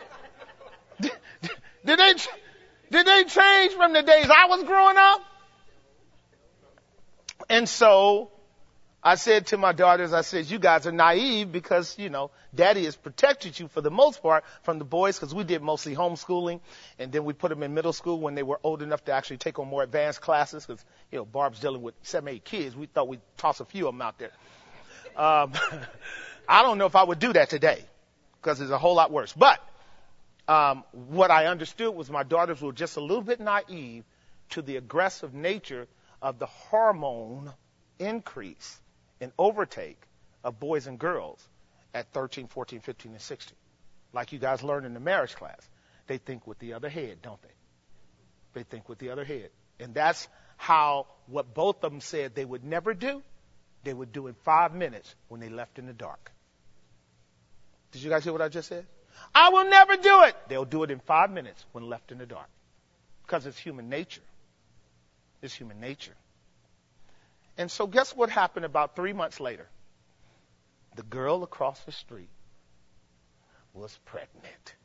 Did they change from the days I was growing up? And so I said to my daughters, I said, you guys are naive because, daddy has protected you for the most part from the boys, because we did mostly homeschooling. And then we put them in middle school when they were old enough to actually take on more advanced classes, because, Barb's dealing with 7, 8 kids. We thought we'd toss a few of them out there. I don't know if I would do that today, because it's a whole lot worse. But what I understood was my daughters were just a little bit naive to the aggressive nature of the hormone increase and overtake of boys and girls at 13, 14, 15, and 16. Like you guys learned in the marriage class. They think with the other head, don't they? They think with the other head. And that's how what both of them said they would never do, they would do in 5 minutes when they left in the dark. Did you guys hear what I just said? I will never do it. They'll do it in 5 minutes when left in the dark. Because it's human nature. It's human nature. And so guess what happened about 3 months later? The girl across the street was pregnant.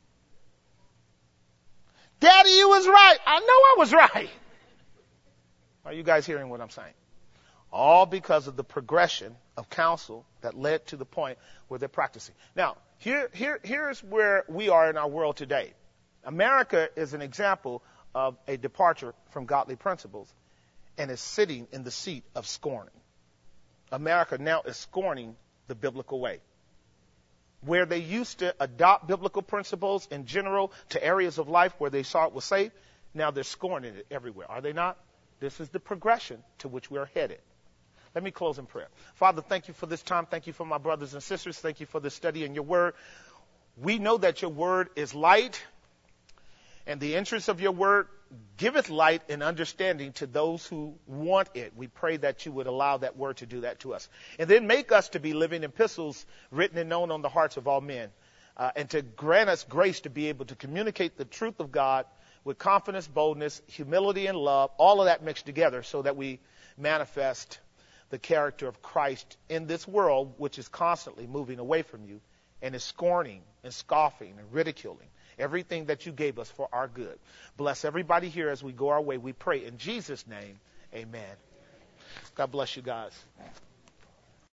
Daddy, you was right. I know I was right. Are you guys hearing what I'm saying? All because of the progression of counsel that led to the point where they're practicing. Now, here's where we are in our world today. America is an example of a departure from godly principles. and is sitting in the seat of scorning. America now is scorning the biblical way. Where they used to adopt biblical principles in general to areas of life where they saw it was safe, now they're scorning it everywhere. Are they not? This is the progression to which we are headed. Let me close in prayer. Father, thank you for this time. Thank you for my brothers and sisters. Thank you for the study in your word. We know that your word is light, and the entrance of your word giveth light and understanding to those who want it. We pray that you would allow that word to do that to us. And then make us to be living epistles written and known on the hearts of all men. And to grant us grace to be able to communicate the truth of God with confidence, boldness, humility, and love, all of that mixed together so that we manifest the character of Christ in this world, which is constantly moving away from you and is scorning and scoffing and ridiculing everything that you gave us for our good. Bless everybody here as we go our way. We pray in Jesus' name. Amen. God bless you guys.